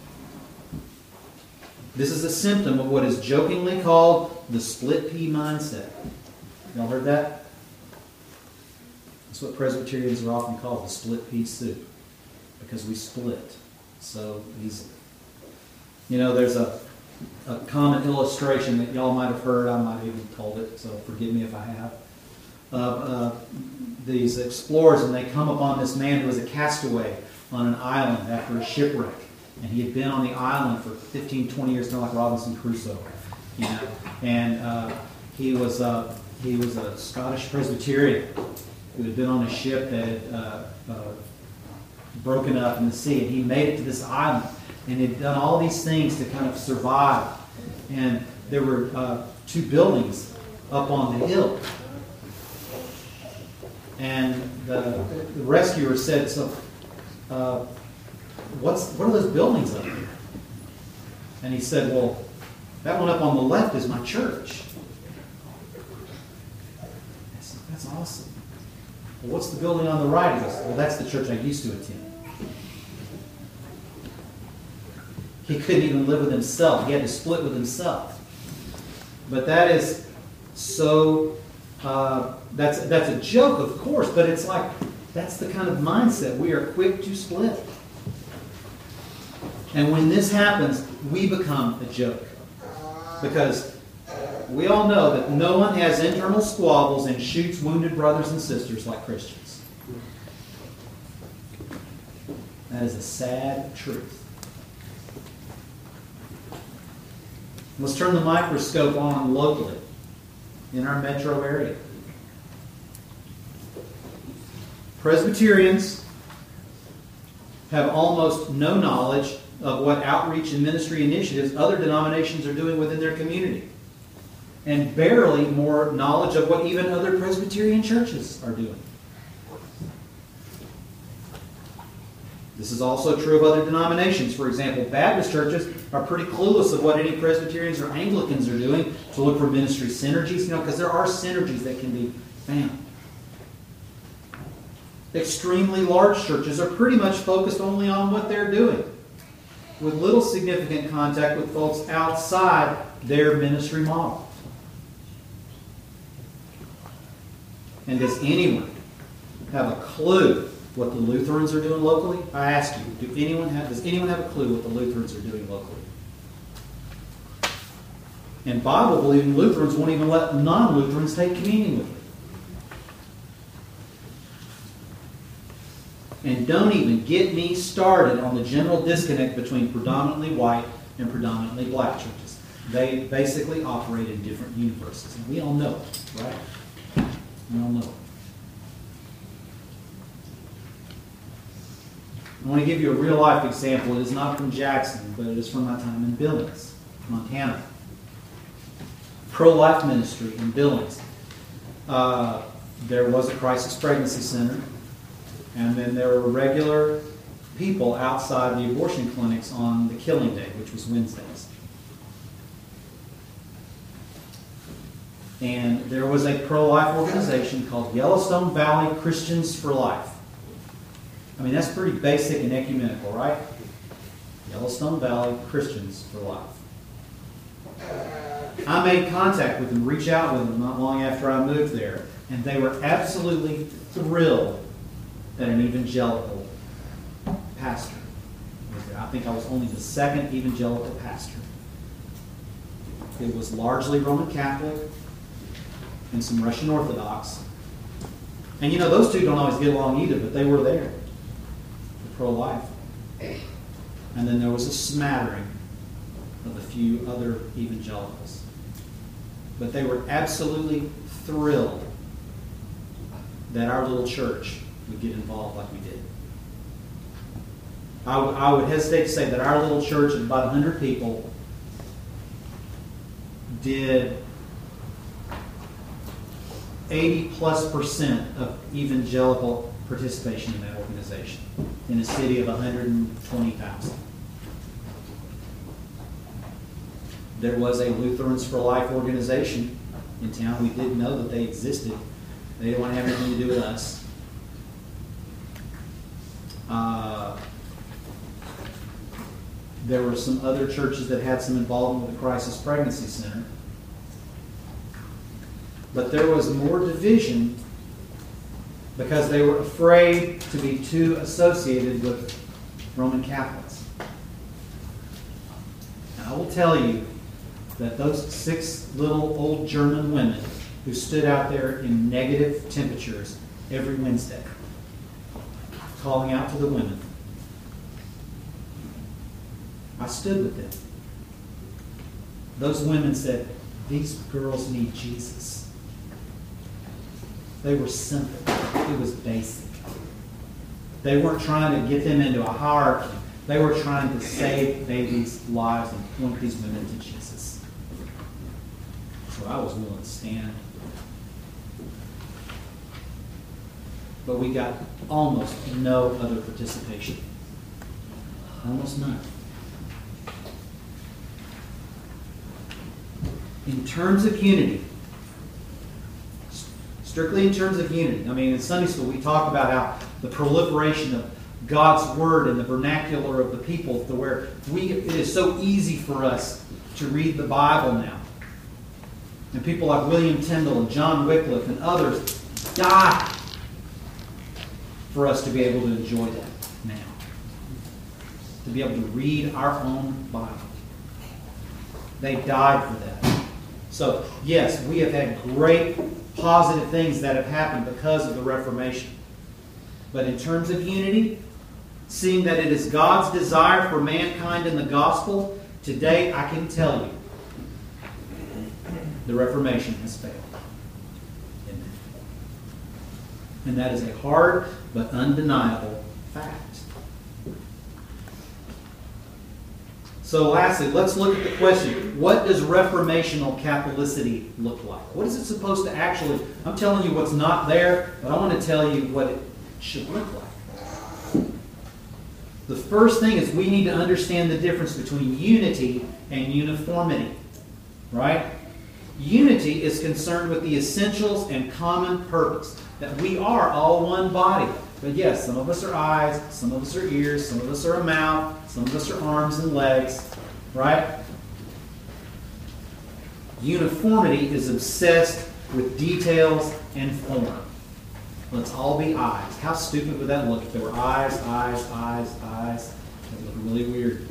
This is a symptom of what is jokingly called the split pea mindset. Y'all heard that? That's what Presbyterians are often called, the split pea soup. Because we split so easily. You know, there's a A common illustration that y'all might have heard. I might have even told it, so forgive me if I have. Of uh, these explorers, and they come upon this man who was a castaway on an island after a shipwreck. And he had been on the island for fifteen, twenty years, kind of like Robinson Crusoe. You know, and uh, he was uh, he was a Scottish Presbyterian who had been on a ship that had uh, uh, broken up in the sea, and he made it to this island. And he'd done all these things to kind of survive. And there were uh, two buildings up on the hill. And the, the rescuer said, so, uh, what's, what are those buildings up there? And he said, well, that one up on the left is my church. I said, that's awesome. Well, what's the building on the right? He goes, well, that's the church I used to attend. He couldn't even live with himself. He had to split with himself. But that is so, uh, that's, that's a joke, of course, but it's like, that's the kind of mindset. We are quick to split. And when this happens, we become a joke. Because we all know that no one has internal squabbles and shoots wounded brothers and sisters like Christians. That is a sad truth. Let's turn the microscope on locally in our metro area. Presbyterians have almost no knowledge of what outreach and ministry initiatives other denominations are doing within their community, and barely more knowledge of what even other Presbyterian churches are doing. This is also true of other denominations. For example, Baptist churches are pretty clueless of what any Presbyterians or Anglicans are doing to look for ministry synergies, you know, because there are synergies that can be found. Extremely large churches are pretty much focused only on what they're doing, with little significant contact with folks outside their ministry model. And does anyone have a clue what the Lutherans are doing locally? I ask you, do anyone have, does anyone have a clue what the Lutherans are doing locally? And Bible-believing Lutherans won't even let non-Lutherans take communion with them. And don't even get me started on the general disconnect between predominantly white and predominantly black churches. They basically operate in different universes. And we all know it, right? We all know it. I want to give you a real-life example. It is not from Jackson, but it is from my time in Billings, Montana. Pro-life ministry in Billings. Uh, there was a crisis pregnancy center, and then there were regular people outside the abortion clinics on the killing day, which was Wednesdays. And there was a pro-life organization called Yellowstone Valley Christians for Life. I mean, that's pretty basic and ecumenical, right? Yellowstone Valley Christians for Life. I made contact with them, reached out with them not long after I moved there, and they were absolutely thrilled that an evangelical pastor was there. I think I was only the second evangelical pastor. It was largely Roman Catholic and some Russian Orthodox. And you know, those two don't always get along either, but they were there. Pro-life. And then there was a smattering of a few other evangelicals. But they were absolutely thrilled that our little church would get involved like we did. I, w- I would hesitate to say that our little church of about one hundred people did eighty plus percent of evangelical participation in that organization in a city of one hundred twenty thousand. There was a Lutherans for Life organization in town. We didn't know that they existed. They didn't want to have anything to do with us. Uh, there were some other churches that had some involvement with the Crisis Pregnancy Center. But there was more division because they were afraid to be too associated with Roman Catholics. And I will tell you that those six little old German women who stood out there in negative temperatures every Wednesday, calling out to the women, I stood with them. Those women said, these girls need Jesus. They were simple. It was basic. They weren't trying to get them into a hierarchy. They were trying to save babies' lives and point these women to Jesus. So I was willing to stand. But we got almost no other participation. Almost none. in terms of unity, strictly in terms of unity. I mean, in Sunday school we talk about how the proliferation of God's Word and the vernacular of the people, to where we it is so easy for us to read the Bible now. And people like William Tyndale and John Wycliffe and others die for us to be able to enjoy that now. To be able to read our own Bible. They died for that. So, yes, we have had great positive things that have happened because of the Reformation. But in terms of unity, seeing that it is God's desire for mankind in the gospel, today I can tell you, the Reformation has failed. And that is a hard but undeniable fact. So lastly, let's look at the question, what does reformational Catholicity look like? What is it supposed to actually... I'm telling you what's not there, but I want to tell you what it should look like. The first thing is we need to understand the difference between unity and uniformity. Right? Unity is concerned with the essentials and common purpose. That we are all one body. But yes, some of us are eyes, some of us are ears, some of us are a mouth, some of us are arms and legs. Right? Uniformity is obsessed with details and form. Let's all be eyes. How stupid would that look if there were eyes, eyes, eyes, eyes? That would look really weird.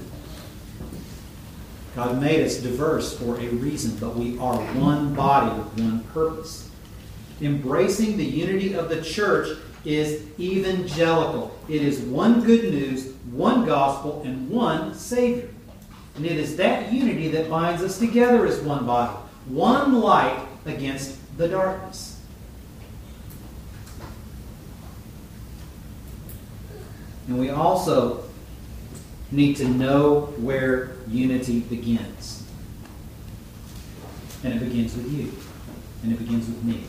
God made us diverse for a reason, but we are one body with one purpose. Embracing the unity of the church is evangelical. It is one good news, one gospel, and one Savior. And it is that unity that binds us together as one body, one light against the darkness. And we also need to know where unity begins. And it begins with you. And it begins with me.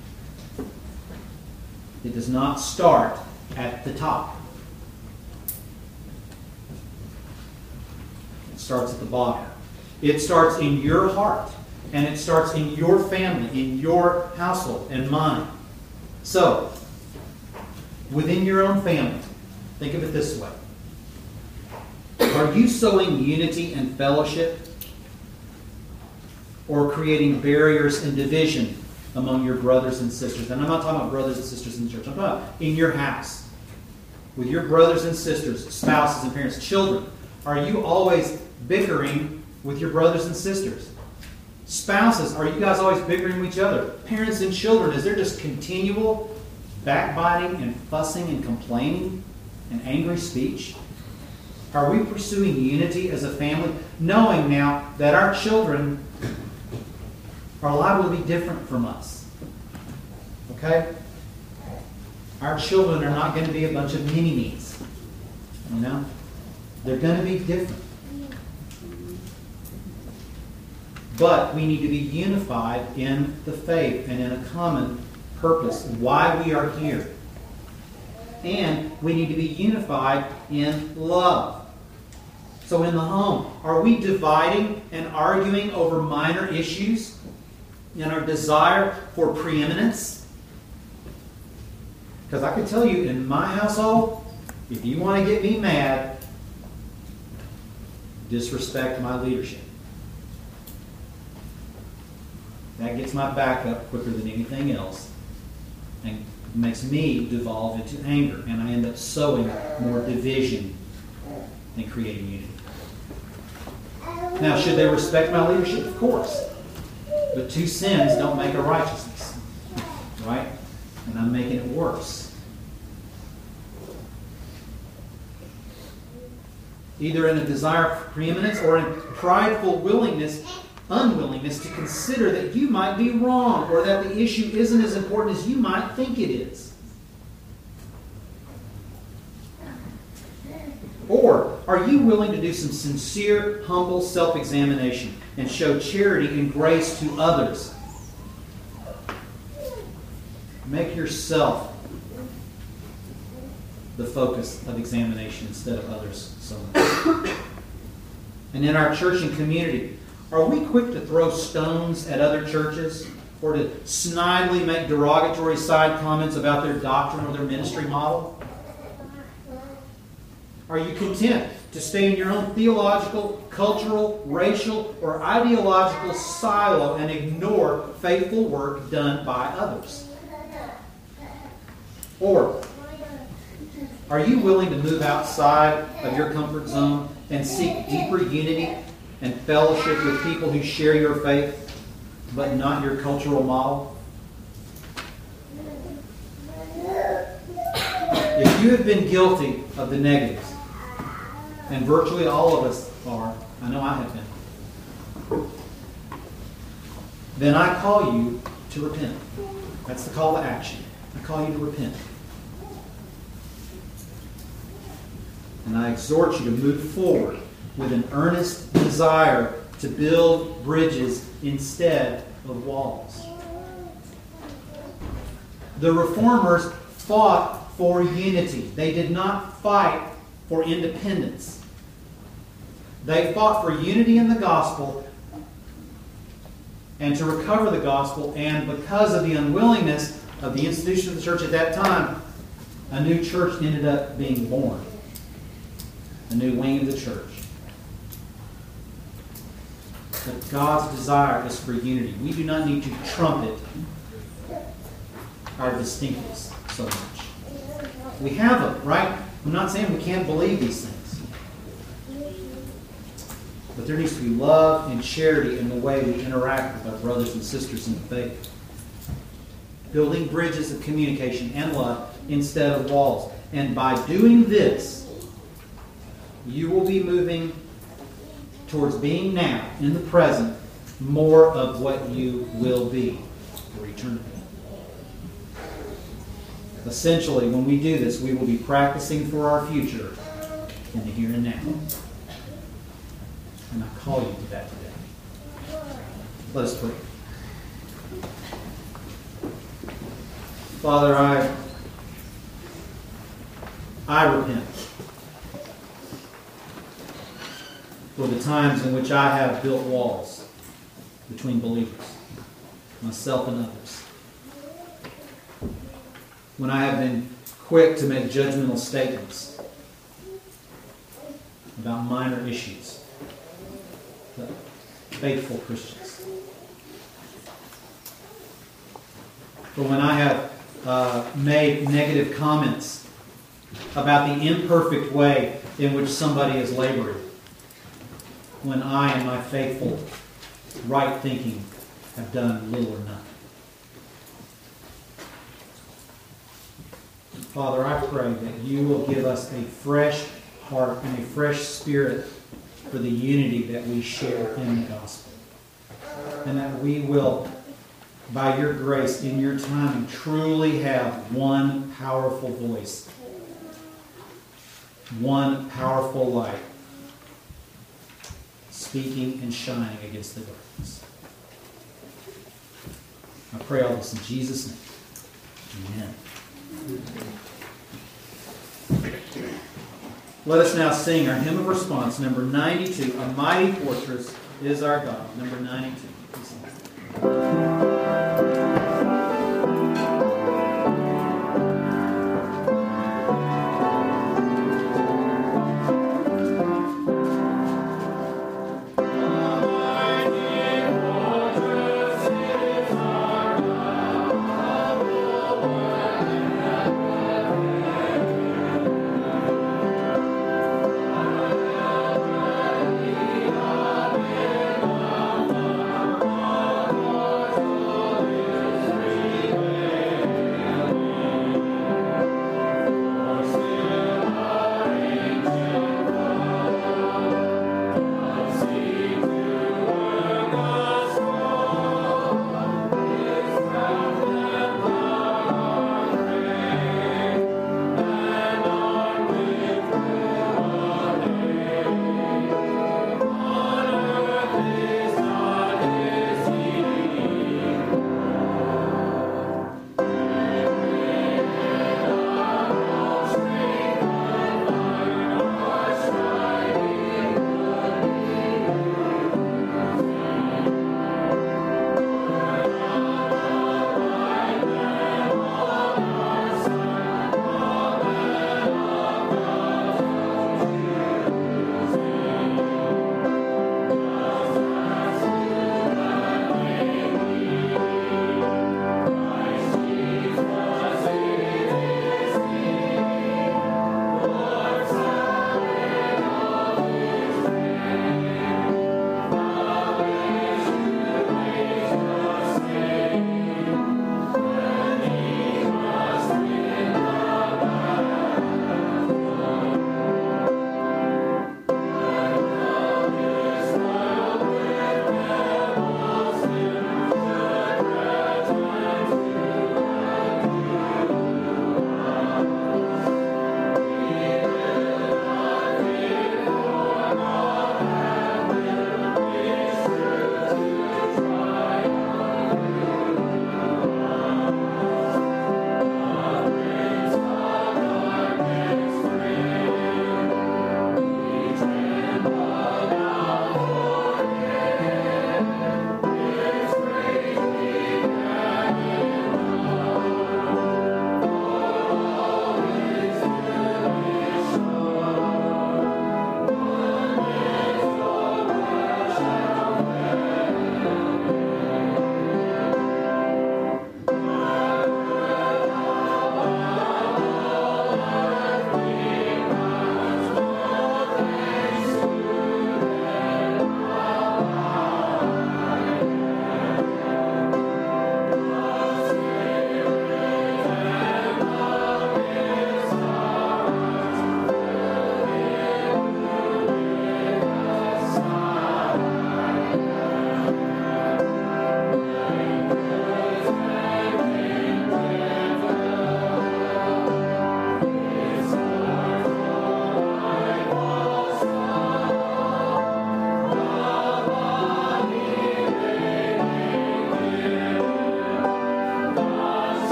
It does not start at the top. It starts at the bottom. It starts in your heart. And it starts in your family, in your household, and mine. So, within your own family, think of it this way. Are you sowing unity and fellowship? Or creating barriers and division among your brothers and sisters? And I'm not talking about brothers and sisters in the church. I'm talking about in your house. With your brothers and sisters, spouses and parents, children. Are you always bickering with your brothers and sisters? Spouses, are you guys always bickering with each other? Parents and children, is there just continual backbiting and fussing and complaining and angry speech? Are we pursuing unity as a family, knowing now that our children are liable to be different from us? Okay? Our children are not going to be a bunch of mini-me's. You know? They're going to be different. But we need to be unified in the faith and in a common purpose, why we are here. And we need to be unified in love. So in the home, are we dividing and arguing over minor issues in our desire for preeminence? Because I can tell you, in my household, if you want to get me mad, disrespect my leadership. That gets my back up quicker than anything else and makes me devolve into anger, and I end up sowing more division than creating unity. Now, should they respect my leadership? Of course. But two sins don't make a righteousness. Right? And I'm making it worse. Either in a desire for preeminence or in prideful willingness, unwillingness to consider that you might be wrong or that the issue isn't as important as you might think it is. Or are you willing to do some sincere, humble self-examination and show charity and grace to others? Make yourself the focus of examination instead of others so much. And in our church and community, Are we quick to throw stones at other churches or to snidely make derogatory side comments about their doctrine or their ministry model? Are you content to stay in your own theological, cultural, racial, or ideological silo and ignore faithful work done by others? Or are you willing to move outside of your comfort zone and seek deeper unity and fellowship with people who share your faith, but not your cultural model? If you have been guilty of the negatives, and virtually all of us are, I know I have been, then I call you to repent. That's the call to action. I call you to repent. And I exhort you to move forward with an earnest desire to build bridges instead of walls. The Reformers fought for unity. They did not fight for independence. They fought for unity in the gospel and to recover the gospel, and because of the unwillingness of the institution of the church at that time, a new church ended up being born. A new wing of the church. But God's desire is for unity. We do not need to trumpet our distinctives so much. We have them, right? I'm not saying we can't believe these things. But there needs to be love and charity in the way we interact with our brothers and sisters in the faith. Building bridges of communication and love instead of walls. And by doing this, you will be moving towards being now, in the present, more of what you will be for eternity. Essentially, when we do this, we will be practicing for our future in the here and now. And I call you to that today. Let us pray. Father, I, I repent for the times in which I have built walls between believers, myself and others. When I have been quick to make judgmental statements about minor issues, but faithful Christians. For when I have uh, made negative comments about the imperfect way in which somebody is laboring, when I and my faithful right thinking have done little or nothing. Father, I pray that you will give us a fresh heart and a fresh spirit for the unity that we share in the gospel. And that we will, by your grace, in your timing, truly have one powerful voice, one powerful light, speaking and shining against the darkness. I pray all this in Jesus' name. Amen. Let us now sing our hymn of response, number ninety-two, A Mighty Fortress is Our God. Number ninety-two. Please sing. Amen.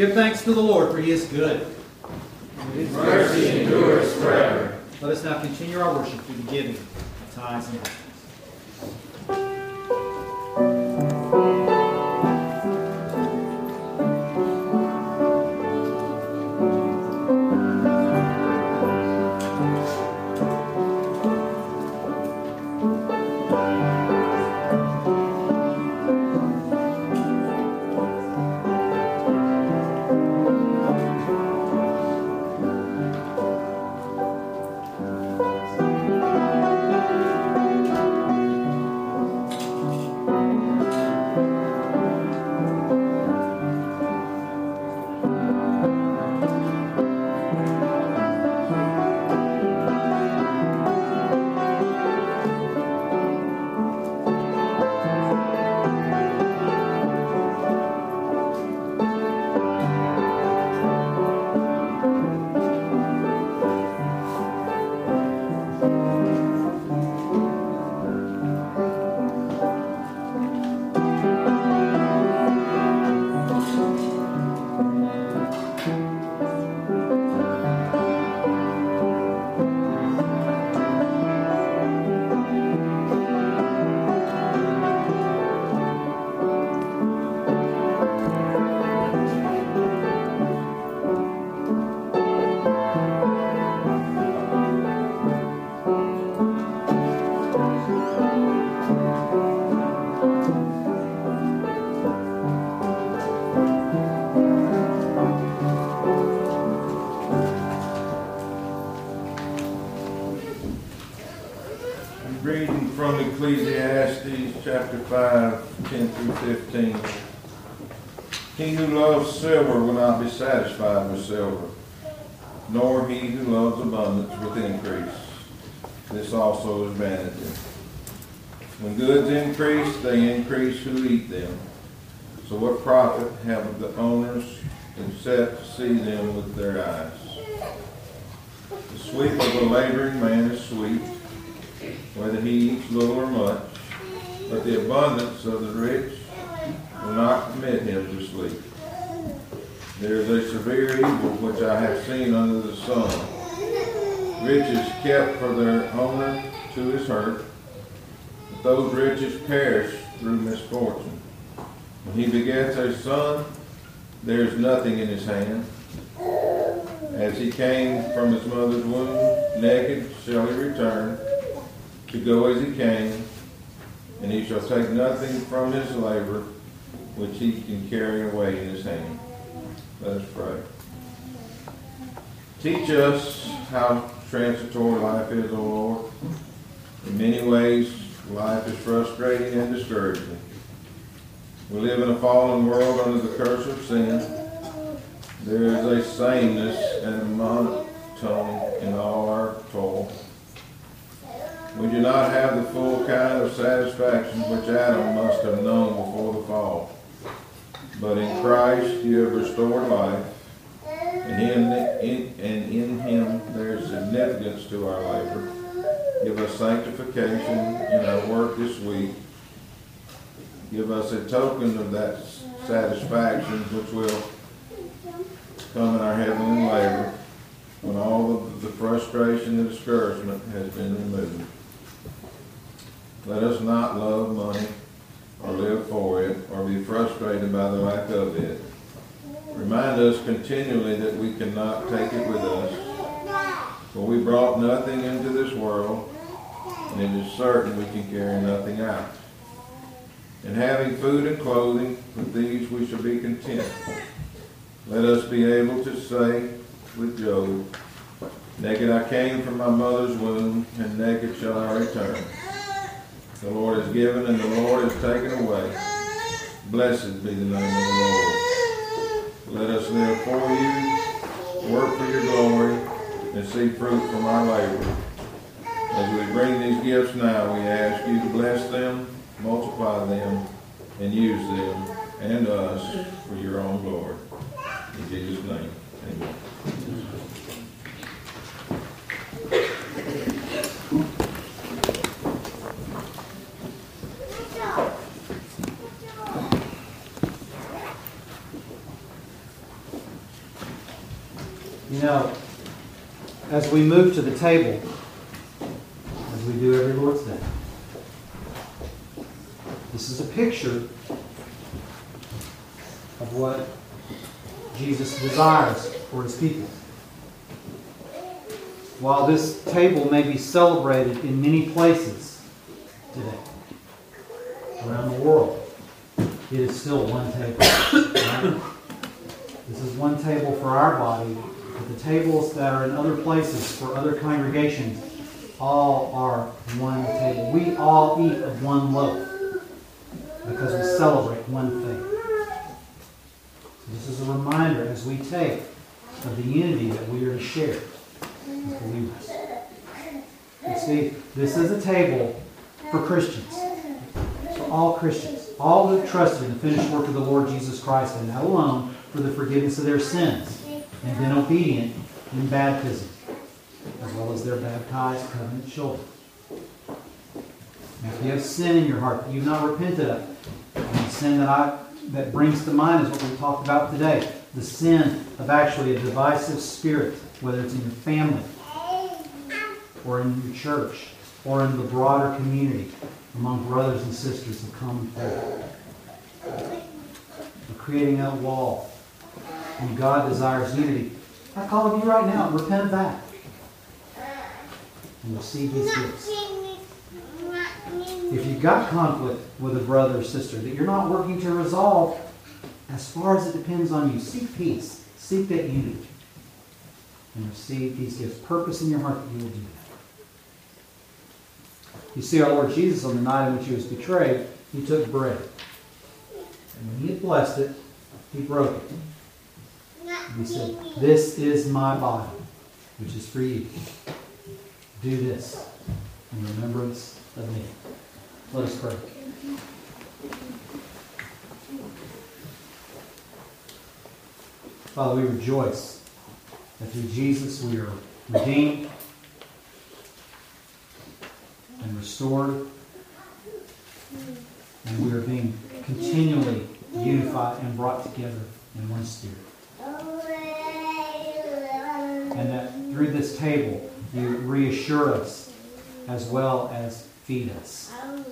Give thanks to the Lord, for he is good. His mercy endures forever. Let us now continue our worship through the giving of tithes and offerings. Reading from Ecclesiastes chapter five, ten through fifteen. He who loves silver will not be satisfied with silver, nor he who loves abundance with increase. This also is vanity. When goods increase, they increase who eat them. So what profit have the owners except to see them with their eyes? The sweep of a laboring man is sweet, whether he eats little or much, but the abundance of the rich will not permit him to sleep. There is a severe evil which I have seen under the sun. Riches kept for their owner to his hurt, but those riches perish through misfortune. When he begets a son, there is nothing in his hand. As he came from his mother's womb, naked shall he return, to go as he came, and he shall take nothing from his labor which he can carry away in his hand. Let us pray. Teach us how transitory life is, O Lord. In many ways, life is frustrating and discouraging. We live in a fallen world under the curse of sin. There is a sameness and a monotony in all our toil. We do not have the full kind of satisfaction which Adam must have known before the fall. But in Christ you have restored life, and in, in, and in him there is significance to our labor. Give us sanctification in our work this week. Give us a token of that satisfaction which will come in our heavenly labor when all of the frustration and discouragement has been removed. Let us not love money or live for it or be frustrated by the lack of it. Remind us continually that we cannot take it with us, for we brought nothing into this world, and it is certain we can carry nothing out. And having food and clothing, with these we shall be content. Let us be able to say with Job, naked I came from my mother's womb, and naked shall I return. The Lord has given, and the Lord has taken away. Blessed be the name of the Lord. Let us live for you, work for your glory, and see fruit from our labor. As we bring these gifts now, we ask you to bless them, multiply them, and use them and us for your own glory. In Jesus' name, amen. know, as we move to the table, as we do every Lord's Day, this is a picture of what Jesus desires for His people. While this table may be celebrated in many places today, around the world, it is still one table. Right? This is one table for our body, but the tables that are in other places for other congregations all are one table. We all eat of one loaf because we celebrate one thing. This is a reminder as we take of the unity that we are to share as believers. You see, this is a table for Christians. For all Christians. All who have trusted in the finished work of the Lord Jesus Christ and that alone for the forgiveness of their sins and been obedient in baptism, as well as their baptized covenant children. Now, if you have sin in your heart that you've not repented of, and the sin that I that brings to mind is what we talked about today. The sin of actually a divisive spirit, whether it's in your family, or in your church, or in the broader community, among brothers and sisters of common faith. We're creating a wall. And God desires unity. I call of you right now, repent of that. And receive these gifts. If you've got conflict with a brother or sister that you're not working to resolve, as far as it depends on you, seek peace. Seek that unity. And receive these gifts. Purpose in your heart that you will do that. You see, our Lord Jesus, on the night in which He was betrayed, He took bread. And when He had blessed it, He broke it. And He said, "This is my body, which is for you. Do this in remembrance of me." Let us pray. Father, we rejoice that through Jesus we are redeemed and restored, and we are being continually unified and brought together in one spirit. And that through this table you reassure us as well as feed us.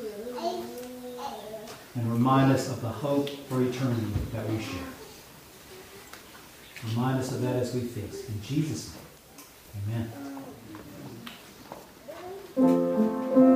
And remind us of the hope for eternity that we share. Remind us of that as we feast. In Jesus' name, amen.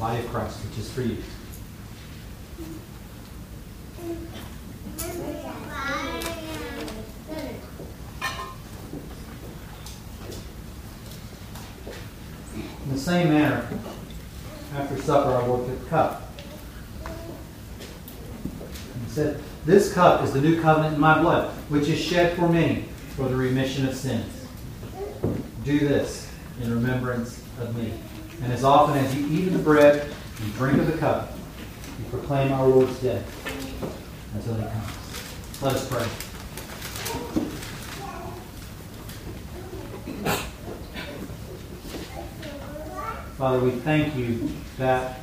body of Christ, which is for you. In the same manner, after supper, our Lord took the cup. And he said, "This cup is the new covenant in my blood, which is shed for many for the remission of sins. Do this in remembrance of me. And as often as you eat of the bread and drink of the cup, you proclaim our Lord's death until he comes." Let us pray. Father, we thank you that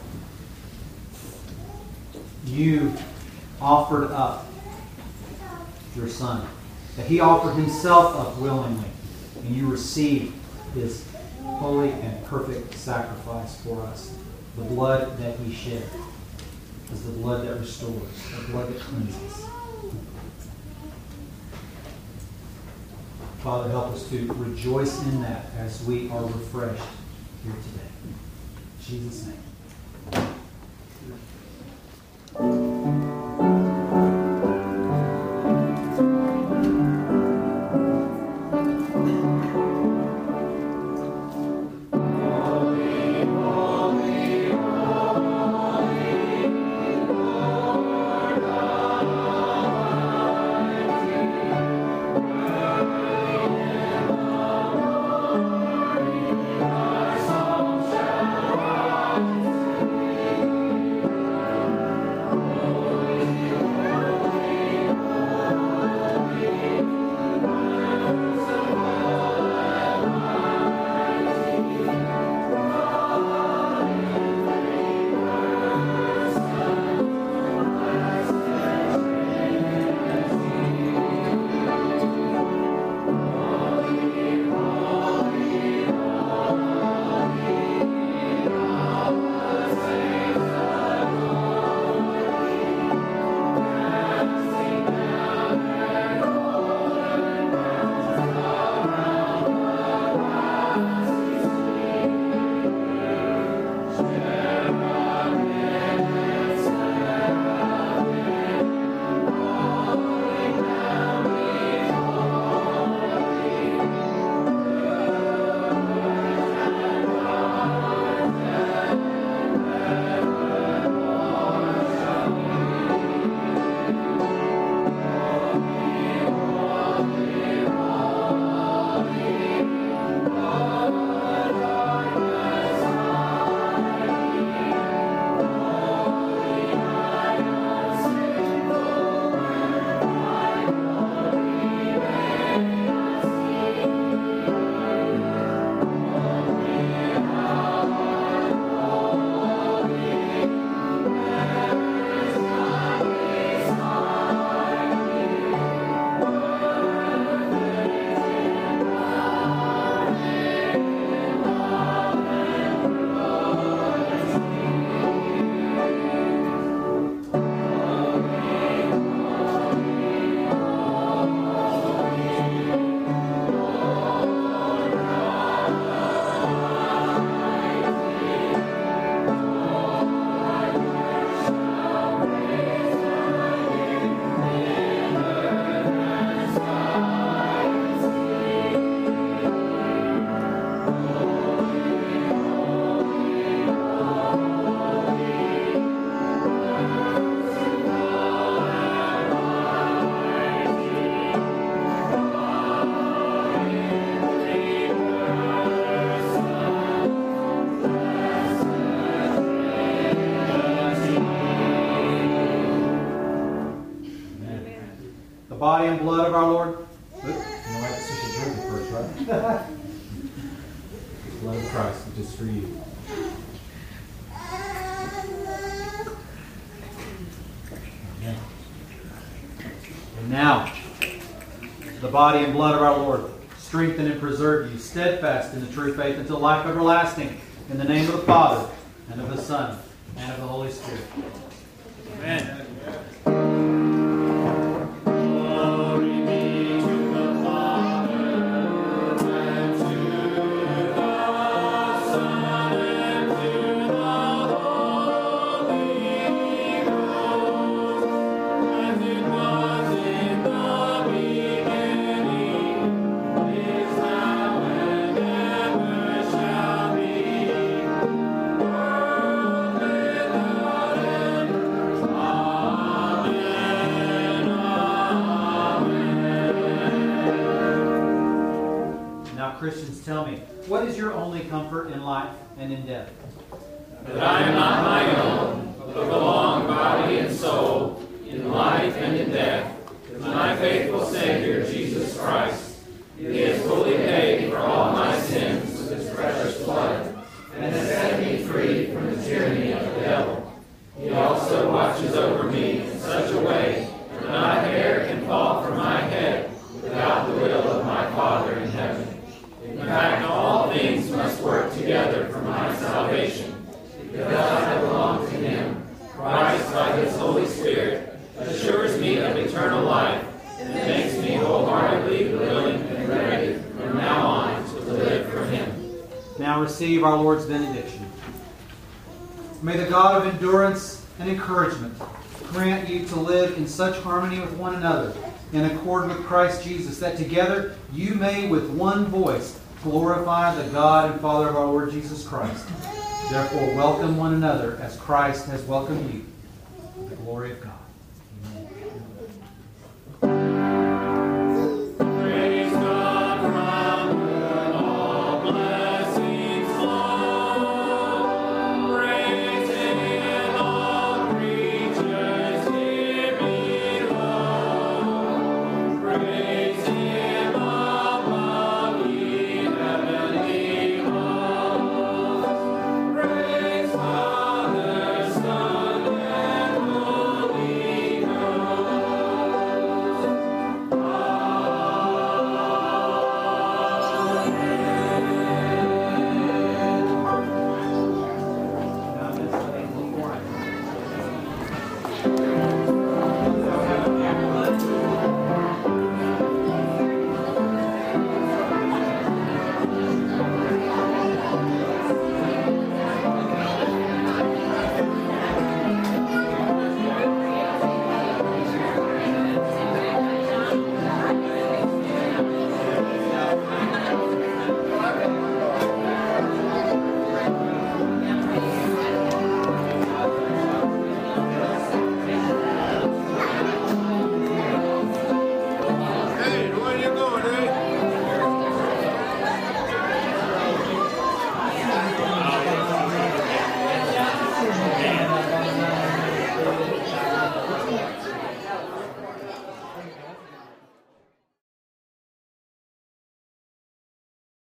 you offered up your Son, that he offered himself up willingly, and you received his holy and perfect sacrifice for us. The blood that he shed is the blood that restores, the blood that cleanses. Father, help us to rejoice in that as we are refreshed here today. In Jesus' name. Body and blood of our Lord. Oops, you know, I guess we should drink it first, right? The blood of Christ, which is for you. Amen. And now, the body and blood of our Lord, strengthen and preserve you, steadfast in the true faith until life everlasting. In the name of the Father, and of the Son, and of the Holy Spirit. Amen. Son, and to the tell me, what is your only comfort in life and in death? That I am not my own, but belong body and soul, in life and in death, to my faithful Savior, Jesus Christ. He has fully paid for all my sins with his precious blood, and has set me free from the tyranny of the devil. He also watches over me in such a way that not a hair can fall from my head without the will of my Father in heaven. In fact, all things must work together for my salvation, because I belong to him. Christ, by his Holy Spirit, assures me of eternal life and makes me wholeheartedly willing and ready from now on to live for him. Now receive our Lord's benediction. May the God of endurance and encouragement grant you to live in such harmony with one another, in accord with Christ Jesus, that together you may with one voice glorify the God and Father of our Lord Jesus Christ. Therefore welcome one another as Christ has welcomed you. To the glory of God.